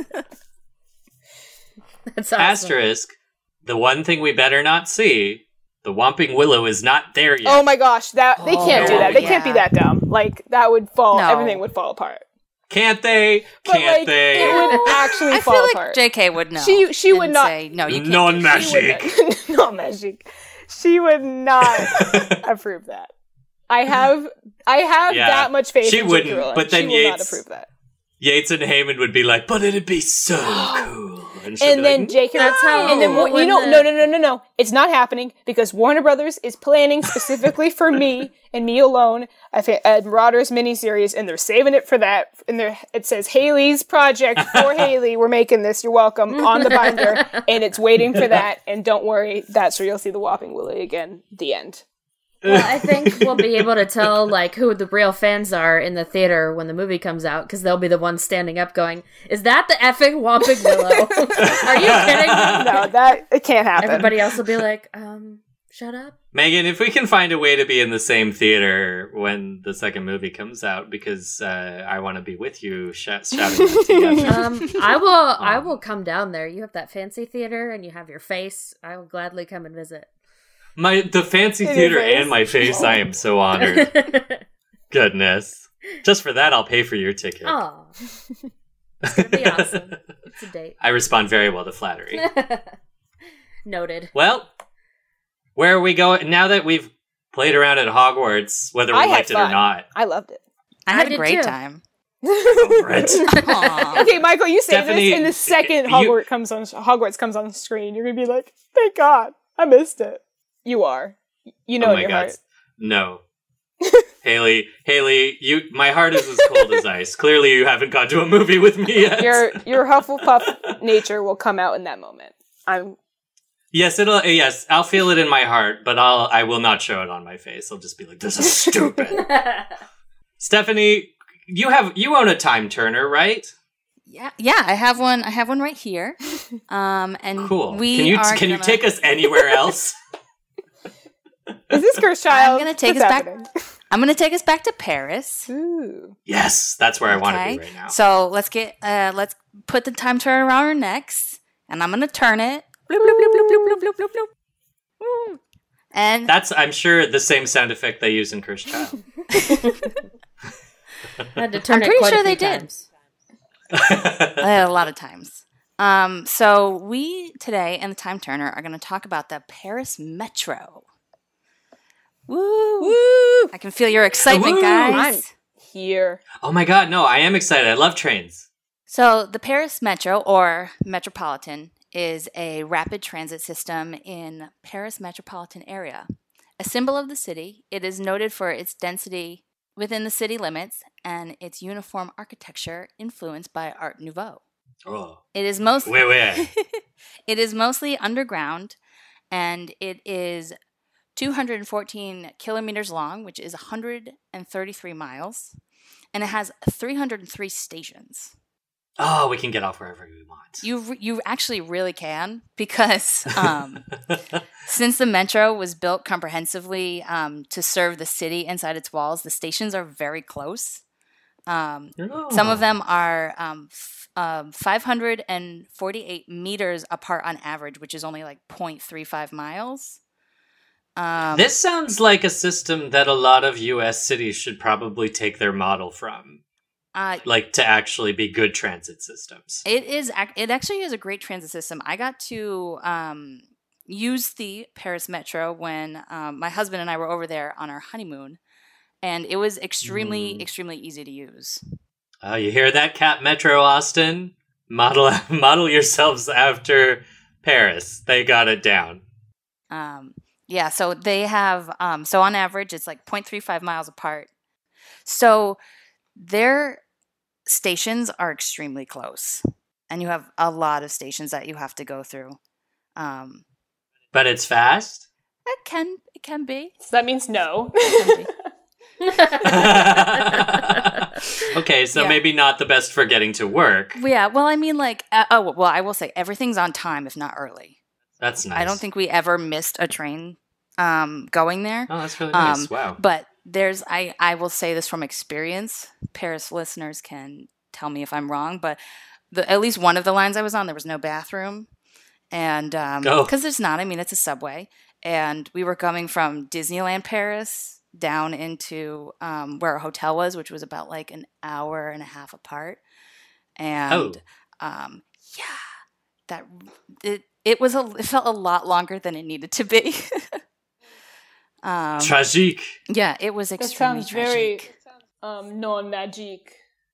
That's awesome. Asterisk. The one thing we better not see: the Whomping Willow is not there yet. Oh my gosh, that they Oh, can't do that. They can't be yeah. that dumb. Like that would fall. No. Everything would fall apart. Can't they? But Can't like they? it would actually I fall feel like apart. J K would know. She- she would and not- say, no, you can't. Non do that." She would magic. not- not magic. She would not approve that. I have I have Yeah, that much faith she in J K wouldn't, Rowling. but then she will not Yates- approve that. Yates and Heyman would be like, but it'd be so cool. And, she'd And be then like, J K That's how- and then Oh, you when know the- no no no no no it's not happening because Warner Brothers is planning specifically for me and me alone a, fa- a Marauders miniseries, and they're saving it for that. And there it says Haley's project for Haley. We're making this. You're welcome on the binder, and it's waiting for that. And don't worry, that's where you'll see the Whopping Willow again. The end. Well, I think we'll be able to tell like who the real fans are in the theater when the movie comes out, because they'll be the ones standing up going, "Is that the effing Whomping Willow? Are you kidding?" No, that it can't happen. Everybody else will be like, "Um, shut up." Megan, if we can find a way to be in the same theater when the second movie comes out, because uh, I want to be with you sh- shouting that together. Um, I will. I Um, will come down there. You have that fancy theater, and you have your face. I will gladly come and visit. My the fancy It theater is. and my face, I am so honored. Goodness. Just for that, I'll pay for your ticket. Oh, it's gonna be awesome. It's a date. I respond very well to flattery. Noted. Well, where are we going now that we've played around at Hogwarts, whether we I had liked it or fun. not? I loved it. I I had a did great too. time. Over it. Aw. Okay, Michael, you say Stephanie, this, and the second you- Hogwarts comes on Hogwarts comes on screen, you're gonna be like, "Thank God, I missed it." You are. You know Oh in my your god. heart. No. Haley, Haley, you my heart is as cold as ice. Clearly you haven't gone to a movie with me yet. Your your Hufflepuff nature will come out in that moment. I'm Yes, it'll yes, I'll feel it in my heart, but I'll I will not show it on my face. I'll just be like, "This is stupid." Stephanie, you have you own a time turner, right? Yeah, yeah. I have one. I have one right here. Um, and Cool. we can you are can you gonna- take us anywhere else? Is this Cursed Child? I'm gonna take What's us back- happening? I'm gonna take us back to Paris. Ooh. Yes, that's where I want to Okay. be right now. So let's get uh, let's put the time turner around our necks, and I'm gonna turn it. Bloop, bloop, bloop, bloop, bloop, bloop, bloop, bloop, bloop. Woo. And That's I'm sure the same sound effect they use in Cursed Child. I had to turn I'm it pretty quite sure a few they did. times. uh, a lot of times. Um, so we today in the time turner are going to talk about the Paris Metro. Woo! Woo! I can feel your excitement, Woo! guys. Here. Oh my god, no, I am excited. I love trains. So the Paris Metro, or Metropolitan, is a rapid transit system in Paris metropolitan area. A symbol of the city, it is noted for its density within the city limits and its uniform architecture influenced by Art Nouveau. Oh. It is most Wait, wait. It is mostly underground, and it is two hundred fourteen kilometers long, which is one hundred thirty-three miles, and it has three hundred three stations. Oh, we can get off wherever we want. You re- you actually really can, because um, since the metro was built comprehensively um, to serve the city inside its walls, the stations are very close. Um, Oh. Some of them are um, f- um, five hundred forty-eight meters apart on average, which is only like zero point three five miles. Um, This sounds like a system that a lot of U S cities should probably take their model from, uh, like to actually be good transit systems. It is. ac- It actually is a great transit system. I got to um, use the Paris Metro when um, my husband and I were over there on our honeymoon, and it was extremely, Mm. extremely easy to use. Oh, you hear that, Cat Metro Austin? Model model yourselves after Paris. They got it down. Um, yeah, so they have. Um, so on average, it's like zero point three five miles apart. So their stations are extremely close, and you have a lot of stations that you have to go through. Um, But it's fast? it can it can be. So that means no. It can be. Okay, so Yeah. maybe not the best for getting to work. Yeah, well, I mean, like, uh, oh, well, I will say everything's on time, if not early. That's nice. I don't think we ever missed a train um, going there. Oh, that's really nice. Um, Wow. But there's, I, I will say this from experience. Paris listeners can tell me if I'm wrong, but the, at least one of the lines I was on, there was no bathroom. And because Oh. there's not, I mean, it's a subway. And we were coming from Disneyland Paris down into um, where our hotel was, which was about like an hour and a half apart. And Oh. um, yeah, that it it was a it felt a lot longer than it needed to be. um, Tragique. yeah, it was That extremely sounds very tragic. um, non-magique.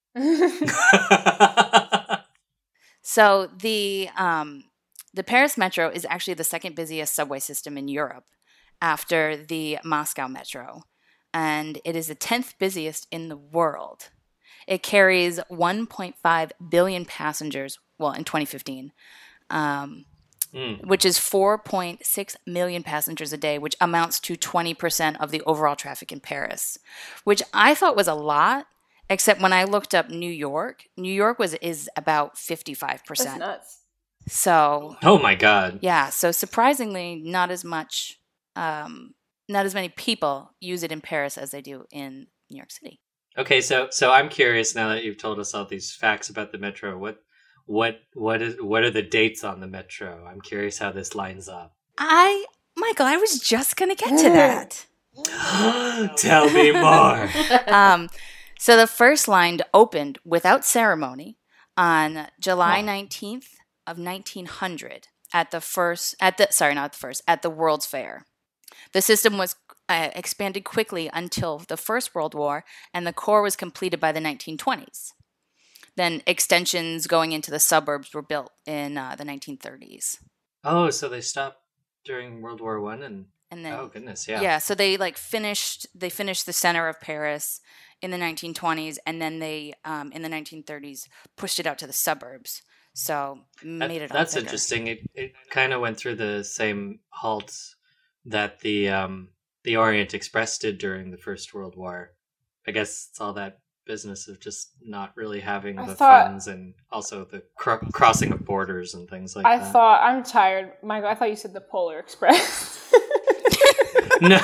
So the um, the Paris Metro is actually the second busiest subway system in Europe after the Moscow Metro, and it is the tenth busiest in the world. It carries one point five billion passengers, well, in twenty fifteen, um, Mm. which is four point six million passengers a day, which amounts to twenty percent of the overall traffic in Paris, which I thought was a lot, except when I looked up New York, New York was is about fifty-five That's percent. nuts. So, Oh my god. yeah, so surprisingly, not as much, um, not as many people use it in Paris as they do in New York City. Okay, so so I'm curious now that you've told us all these facts about the metro. What what what is what are the dates on the metro? I'm curious how this lines up. I, Michael, I was just going to get to that. Tell me more. um, so the first line opened without ceremony on July Huh. nineteenth of nineteen hundred at the first, at the, sorry, not the first, at the World's Fair. The system was uh, expanded quickly until the First World War, and the core was completed by the nineteen twenties. Then extensions going into the suburbs were built in uh, the nineteen thirties. Oh, so they stopped during World War One, and And then oh goodness, yeah. Yeah, so they like finished they finished the center of Paris in the nineteen twenties, and then they um, in the nineteen thirties pushed it out to the suburbs. So That- made it all that's bigger. interesting. It it kind of went through the same halt that the um the Orient Express did during the First World War. I guess it's all that business of just not really having I the thought- funds, and also the cro- crossing of borders and things like I that. thought I'm tired, Michael. I thought you said the Polar Express. No.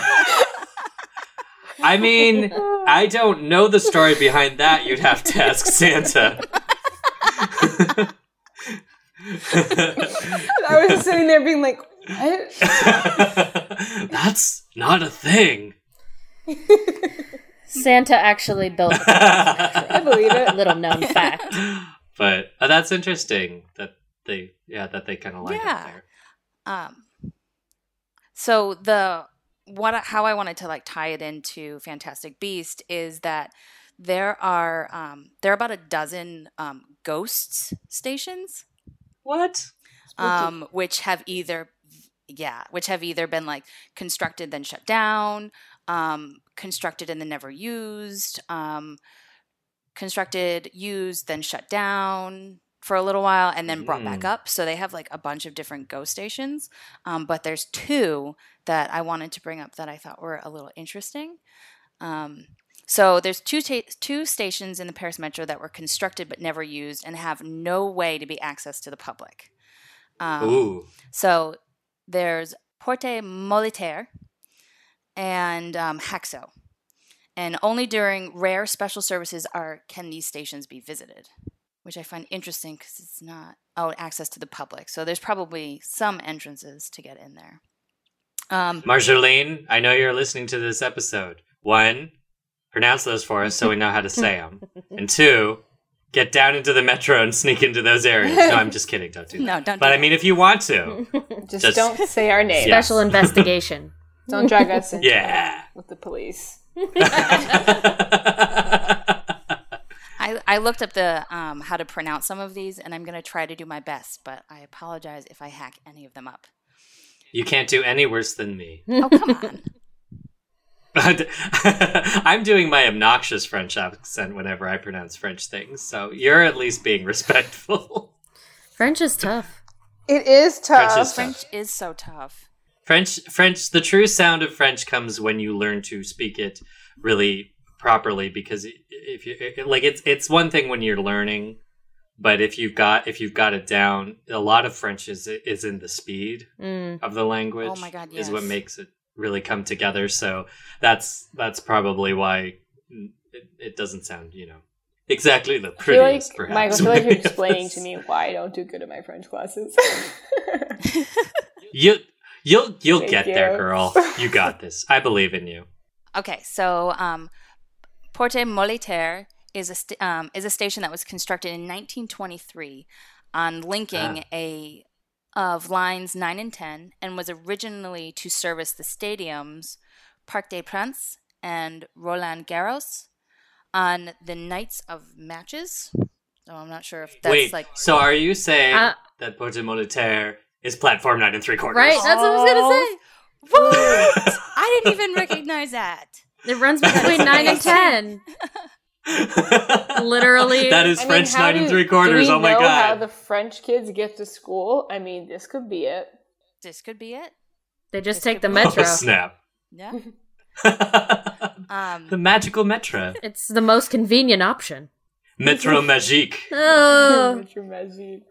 I mean, I don't know the story behind that. You'd have to ask Santa. I was just sitting there being like, what? That's not a thing. Santa actually built the I believe it. little known fact. But uh, that's interesting that they, yeah, that they kind of lined Yeah. up there. Um, so the what how I wanted to like tie it into Fantastic Beast is that there are um, there are about a dozen um, ghosts stations, What? um, which have either yeah, which have either been like constructed then shut down, um, constructed and then never used, um, constructed, used, then shut down for a little while, and then brought back Mm. up. So they have like a bunch of different ghost stations. Um, but there's two that I wanted to bring up that I thought were a little interesting. Um, so there's two ta- two stations in the Paris Metro that were constructed but never used and have no way to be accessed to the public. Um, Ooh. so there's Porte Molitaire and um, Haxo. and only during rare special services are can these stations be visited, which I find interesting because it's not oh access to the public. So there's probably some entrances to get in there. Um, Marjolaine, I know you're listening to this episode. One, pronounce those for us so we know how to say them. And two, get down into the metro and sneak into those areas. No, I'm just kidding. Don't do that. No, don't do But I that. mean, if you want to. Just, Just- don't say our name. Yeah. Special investigation. Don't drag us into Yeah. with the police. I, I looked up the um, how to pronounce some of these, and I'm going to try to do my best, but I apologize if I hack any of them up. You can't do any worse than me. Oh, come on. I'm doing my obnoxious French accent whenever I pronounce French things, so you're at least being respectful. French is tough. It is tough. French is tough. French is so tough. French, French. The true sound of French comes when you learn to speak it really properly. Because if you it, like, it's it's one thing when you're learning, but if you've got if you've got it down, a lot of French is is in the speed Mm. of the language. Oh my God, is what yes. makes it really come together. So that's that's probably why it, it doesn't sound, you know, exactly the I feel like, prettiest. Perhaps Michael, I feel like you're way of explaining this. to me why I don't do good at my French classes. You you'll you'll Thank get you. there, girl. You got this. I believe in you. Okay, so um, Porte Molitaire is a st- um, is a station that was constructed in nineteen twenty-three on linking Ah. a of lines nine and ten, and was originally to service the stadiums Parc des Princes and Roland Garros on the nights of matches. So I'm not sure if that's Wait, like so are you saying Uh, that Porte Molitaire is platform nine and three quarters? Right? That's what I was going to say. what? I didn't even recognize that. It runs between nine and ten. Literally. That is I mean, French how nine and do- three quarters. Do we Oh my know god. how the French kids get to school? I mean, this could be it. This could be it. They just This take the could be- metro. Oh, snap. Yeah. Um, The magical metro. It's the most convenient option. Metro Magique. Oh. Metro Magique.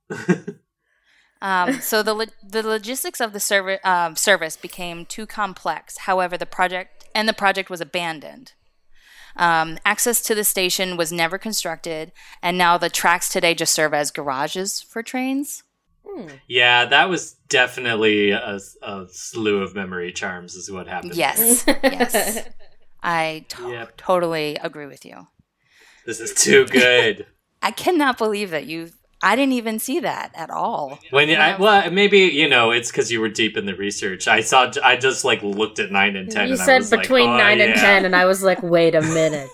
Um, so the lo- the logistics of the serv- um, service became too complex. However, the project and the project was abandoned. Um, access to the station was never constructed, and now the tracks today just serve as garages for trains. Yeah, that was definitely a, a slew of memory charms is what happened. Yes, yes, I to- Yep. totally agree with you. This is too good. I cannot believe that you. I didn't even see that at all. When you, I, well, maybe, you know, it's because you were deep in the research. I saw, I just like looked at nine and ten. You and I said was like, between oh, nine and yeah. ten, and I was like, wait a minute.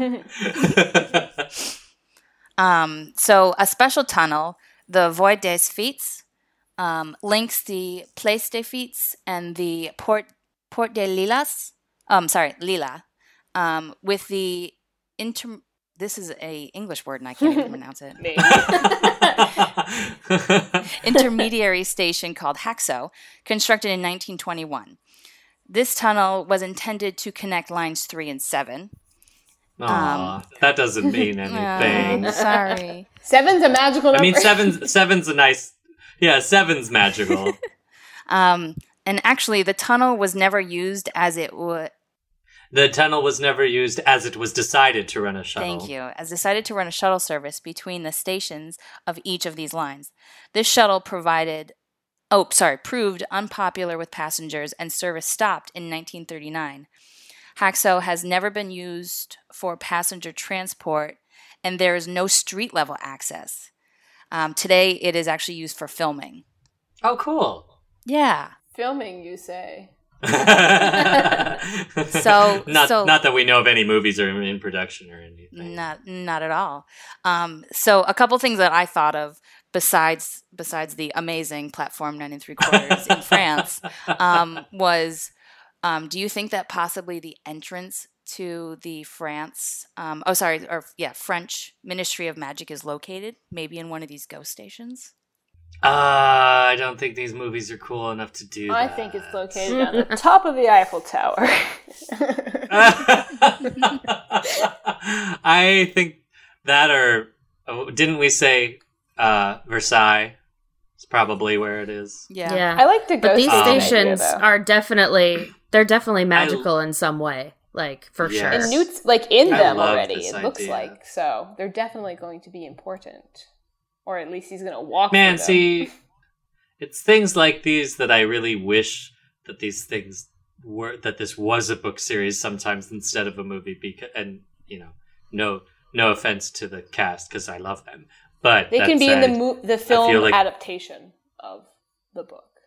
Um, so a special tunnel, the Voie des Fetes, um, links the Place des Fetes and the Port Port des Lilas. Um, sorry, Lila, um, with the inter. This is a English word, and I can't even pronounce it. Maybe. Intermediary station called Haxo, constructed in nineteen twenty-one. This tunnel was intended to connect lines three and seven. Aw, that doesn't mean anything. Oh, sorry. Seven's a magical number. I mean, seven's seven's a nice, yeah, seven's magical. Um, and actually, the tunnel was never used as it would. The tunnel was never used as it was decided to run a shuttle. Thank you. As decided to run a shuttle service between the stations of each of these lines. This shuttle provided, oh, sorry, proved unpopular with passengers, and service stopped in nineteen thirty-nine. Haxo has never been used for passenger transport, and there is no street level access. Um, today, it is actually used for filming. Oh, cool. Yeah. Filming, you say. So- not so- not that we know of any movies are in production or anything. Not, not at all. Um, so a couple things that I thought of besides besides the amazing platform nine and three quarters in France um, was, um, do you think that possibly the entrance to the France, um, oh sorry, or yeah, French Ministry of Magic is located maybe in one of these ghost stations? Uh, I don't think these movies are cool enough to do I that. think it's located on the top of the Eiffel Tower. I think that, or oh, didn't we say uh, Versailles is probably where it is? Yeah. Yeah. I like the But ghost these Um, station stations idea, though. are definitely, they're definitely magical in some way. like for Yes. sure. And Newt's like in I them love already, this it looks idea. like. So they're definitely going to be important. Or at least he's going to walk Man, through them. see, it's things like these that I really wish that these things were, that this was a book series sometimes instead of a movie. Because, and, you know, no no offense to the cast, because I love them. But They that can be said, in the mo- the film like- adaptation of the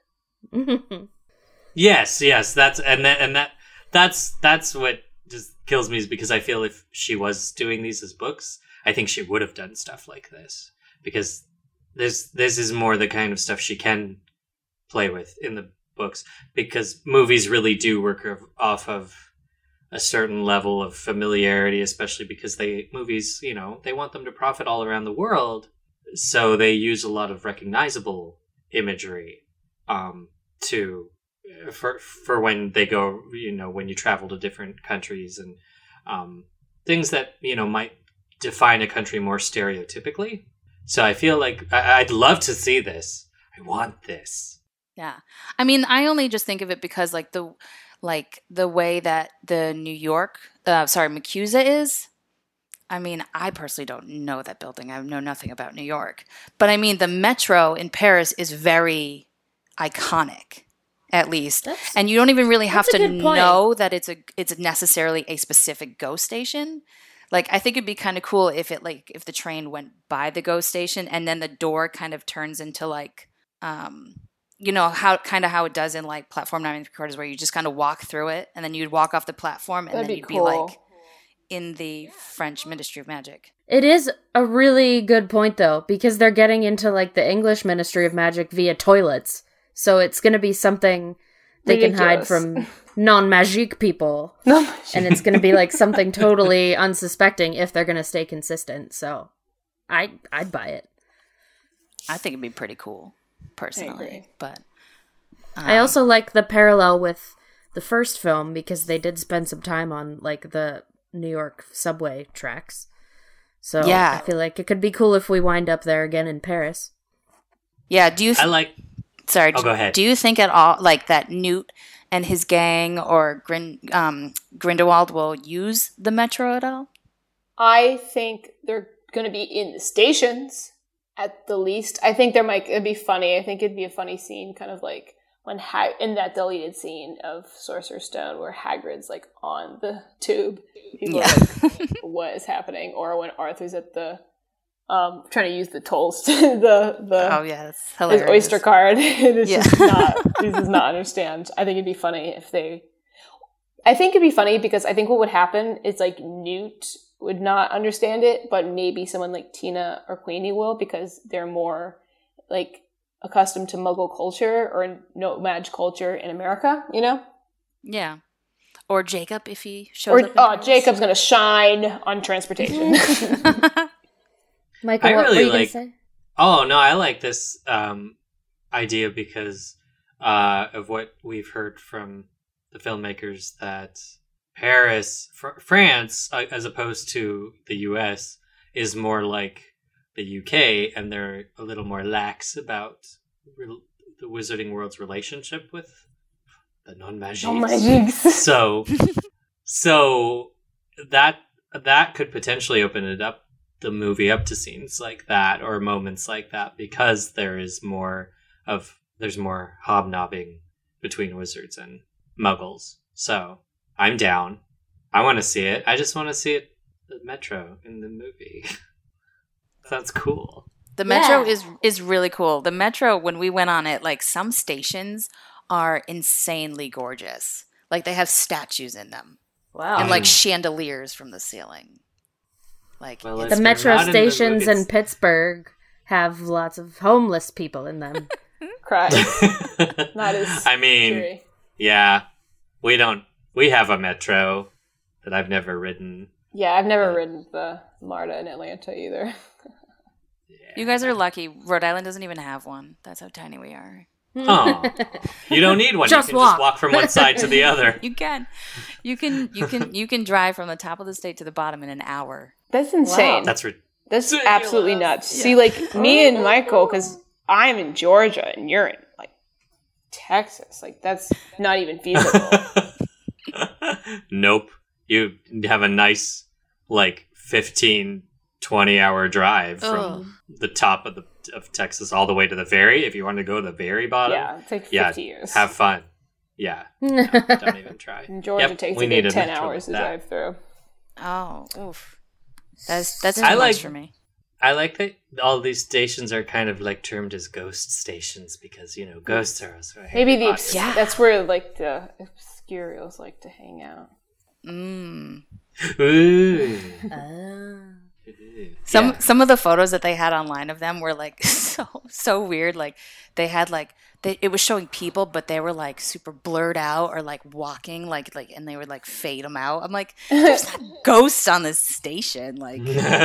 book. Yes, yes, that's and that and that that's that's what just kills me, is because I feel if she was doing these as books, I think she would have done stuff like this, because this this is more the kind of stuff she can play with in the books, because movies really do work of- off of a certain level of familiarity, especially because they movies, you know, they want them to profit all around the world, so they use a lot of recognizable imagery um to for for when they go, you know, when you travel to different countries, and um things that, you know, might define a country more stereotypically. So I feel like I- I'd love to see this. I want this. Yeah. I mean, I only just think of it because like the like the way that the New York, uh, sorry, MACUSA is. I mean, I personally don't know that building. I know nothing about New York. But I mean, the metro in Paris is very iconic, at least. That's- and you don't even really have that's to a good point. know that it's a it's necessarily a specific GO station. Like, I think it'd be kind of cool if it like if the train went by the GO station and then the door kind of turns into like um you know how kind of how it does in like Platform nine and three quarters, where you just kind of walk through it and then you'd walk off the platform and That'd then be you'd cool. be like in the French Ministry of Magic. It is a really good point, though, because they're getting into, like, the English Ministry of Magic via toilets. So it's going to be something they can hide Ridiculous. from non-magique people. And it's going to be, like, something totally unsuspecting if they're going to stay consistent. So I, I'd buy it. I think it'd be pretty cool, personally. agree. But I also like the parallel with the first film because they did spend some time on, like, the New York subway tracks. So Yeah. I feel like it could be cool if we wind up there again in Paris. yeah, do you th- I like sorry, Oh, do, go ahead. do you think at all like that Newt and his gang or Grin, um, Grindelwald will use the metro at all? I think they're going to be in the stations at the least. I think there might it'd be funny. I think it'd be a funny scene, kind of like when ha- in that deleted scene of Sorcerer's Stone where Hagrid's like on the tube. People Yeah. are like, "What is happening?" Or when Arthur's at the um trying to use the tolls, the the Oh yeah, that's his hilarious. Oyster card. It is Yeah. just not. He does not understand. I think it'd be funny if they. I think it'd be funny because I think what would happen is like Newt would not understand it, but maybe someone like Tina or Queenie will, because they're more like accustomed to Muggle culture or nomad culture in America. You know, Yeah. Or Jacob if he shows or up. in oh, Paris. Jacob's gonna shine on transportation. Michael, I what really were you like- going to say? Oh no, I like this um, idea because uh, of what we've heard from the filmmakers, that Paris, fr- France, uh, as opposed to the U S, is more like the U K, and they're a little more lax about re- the Wizarding World's relationship with the non-magiques. Oh my jigs. So, so that that could potentially open it up, the movie up to scenes like that or moments like that, because there is more of there's more hobnobbing between wizards and muggles. So I'm down. I want to see it. I just want to see it, the Metro in the movie. Sounds cool. The metro Yeah. is is really cool. The metro, when we went on it, like some stations are insanely gorgeous. Like they have statues in them Wow. and like Mm. chandeliers from the ceiling. Like Well, it's- It's The metro not in the stations in movies. Pittsburgh have lots of homeless people in them. Cry. Not as I mean, cheery. yeah, we don't. We have a metro that I've never ridden. Yeah, I've never ridden the MARTA in Atlanta either. you guys are lucky. Rhode Island doesn't even have one. That's how tiny we are. Oh, you don't need one. Just you can walk. just walk from one side to the other. You can, you can, you can, you can drive from the top of the state to the bottom in an hour. That's insane. That's ri- That's ridiculous. absolutely nuts. See, like me and Michael, because I'm in Georgia and you're in like Texas. Like that's not even feasible. Nope. you have a nice, like, fifteen, twenty hour drive from Ugh. the top of the of Texas all the way to the very. If you want to go to the very bottom, Yeah, it takes yeah, fifty years. have fun. Yeah, no, don't even try. In Georgia, Yep, it takes we a need good a ten metro hours to with that. drive through. Oh, oof. That's that's too I much like- for me. I like that all these stations are kind of like termed as ghost stations because, you know, ghosts are also Maybe the Harry obs- Yeah. that's where like the obscurials like to hang out. Mm. Potter. Ooh. Ah. Some Yeah. some of the photos that they had online of them were like so so weird. Like they had like they, it was showing people, but they were like super blurred out or like walking like like and they would like fade them out. I'm like, there's not ghosts on this station. Like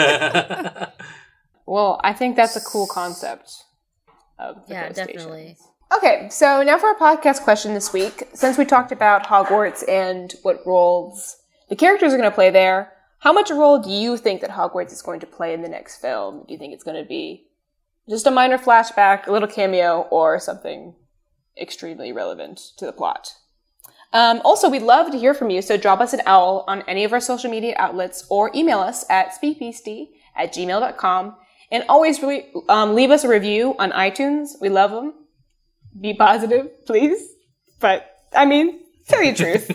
Well, I think that's a cool concept of the Yeah, ghost definitely. stations. Okay, so now for our podcast question this week. Since we talked about Hogwarts and what roles the characters are going to play there, how much a role do you think that Hogwarts is going to play in the next film? Do you think it's going to be just a minor flashback, a little cameo, or something extremely relevant to the plot? Um, also, we'd love to hear from you, so drop us an owl on any of our social media outlets or email us at speakbeastie at gmail dot com. And always really um, leave us a review on iTunes. We love them. Be positive, please. But, I mean, tell your truth.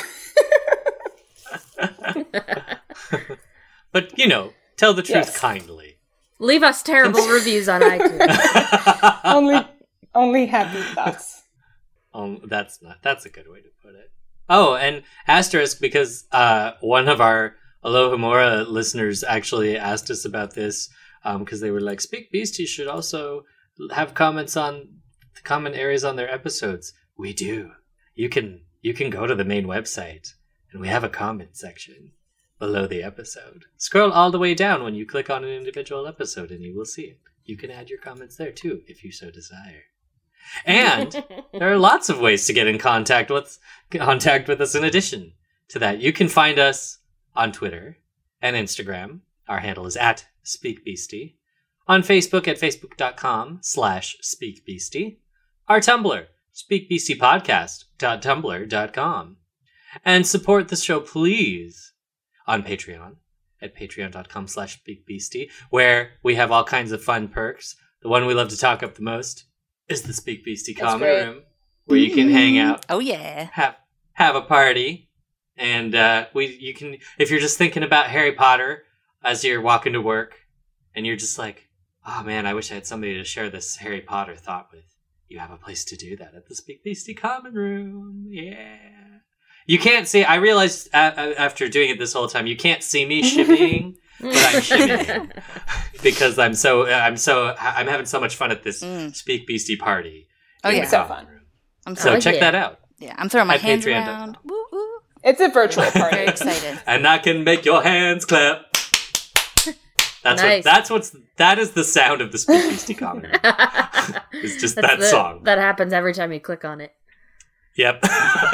But, you know, tell the truth Yes. kindly. Leave us terrible reviews on iTunes. only, only happy thoughts. Um, that's not. That's a good way to put it. Oh, and asterisk because uh, one of our Alohomora listeners actually asked us about this because um, they were like, "Speak Beastie should also have comments on the common areas on their episodes." We do. You can you can go to the main website and we have a comment section below the episode. Scroll all the way down when you click on an individual episode, and you will see it. You can add your comments there too if you so desire. And there are lots of ways to get in contact with contact with us in addition to that. You can find us on Twitter and Instagram. Our handle is at SpeakBeastie. On Facebook at facebook.com slash SpeakBeastie. Our Tumblr, speakbeastiepodcast dot tumblr dot com. And support the show, please, on Patreon at patreon.com slash SpeakBeastie, where we have all kinds of fun perks. The one we love to talk up the most is the Speak Beastie That's Common great. Room, where you can hang out, oh yeah. have have a party, and uh, we you can if you're just thinking about Harry Potter as you're walking to work, and you're just like, oh man, I wish I had somebody to share this Harry Potter thought with. You have a place to do that at the Speak Beastie Common Room. Yeah. You can't see. I realized uh, after doing it this whole time, you can't see me shimmying, but I'm shimmying because I'm so I'm so I'm having so much fun at this Mm. Speak Beastie party. Oh, in yeah. the So common fun. room. I'm So Oh, check yeah. that out. yeah, I'm throwing my At hands patreon dot com. around. Woo woo. It's a virtual Very party. excited. And I can make your hands clap. That's what. Nice. That's what's. That is the sound of the Speak Beastie Common Room. It's just That's that the- song. That happens every time you click on it. Yep.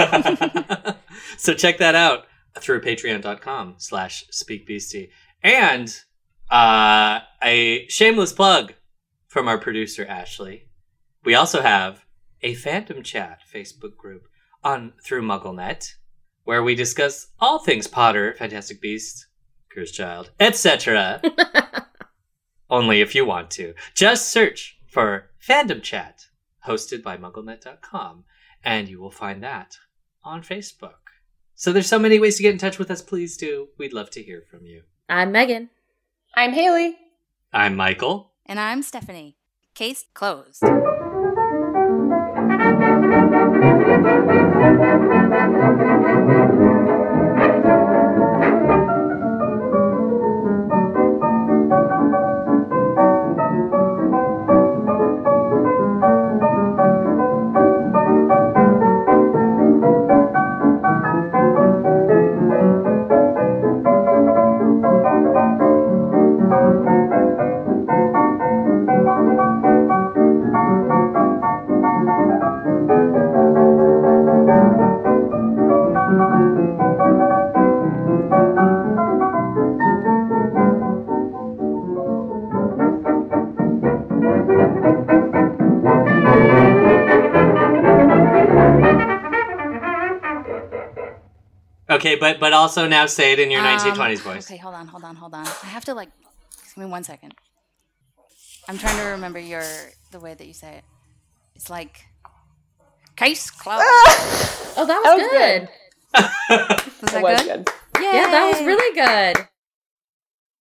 So check that out through patreon.com slash speakbeastie. And uh, a shameless plug from our producer, Ashley. We also have a Phantom Chat Facebook group on through MuggleNet, where we discuss all things Potter, Fantastic Beasts, Cursed Child, et cetera. Only if you want to. Just search for Fandom Chat, hosted by MuggleNet dot com, and you will find that on Facebook. So there's so many ways to get in touch with us. Please do. We'd love to hear from you. I'm Megan. I'm Haley. I'm Michael. And I'm Stephanie. Case closed. Okay, but but also now say it in your Um, nineteen twenties voice. Okay, hold on, hold on, hold on. I have to like. Give me one second. I'm trying to remember your the way that you say it. It's like case closed. Oh, that was, That was good. good. Was that It was good? good. Yay! Yeah, that was really good.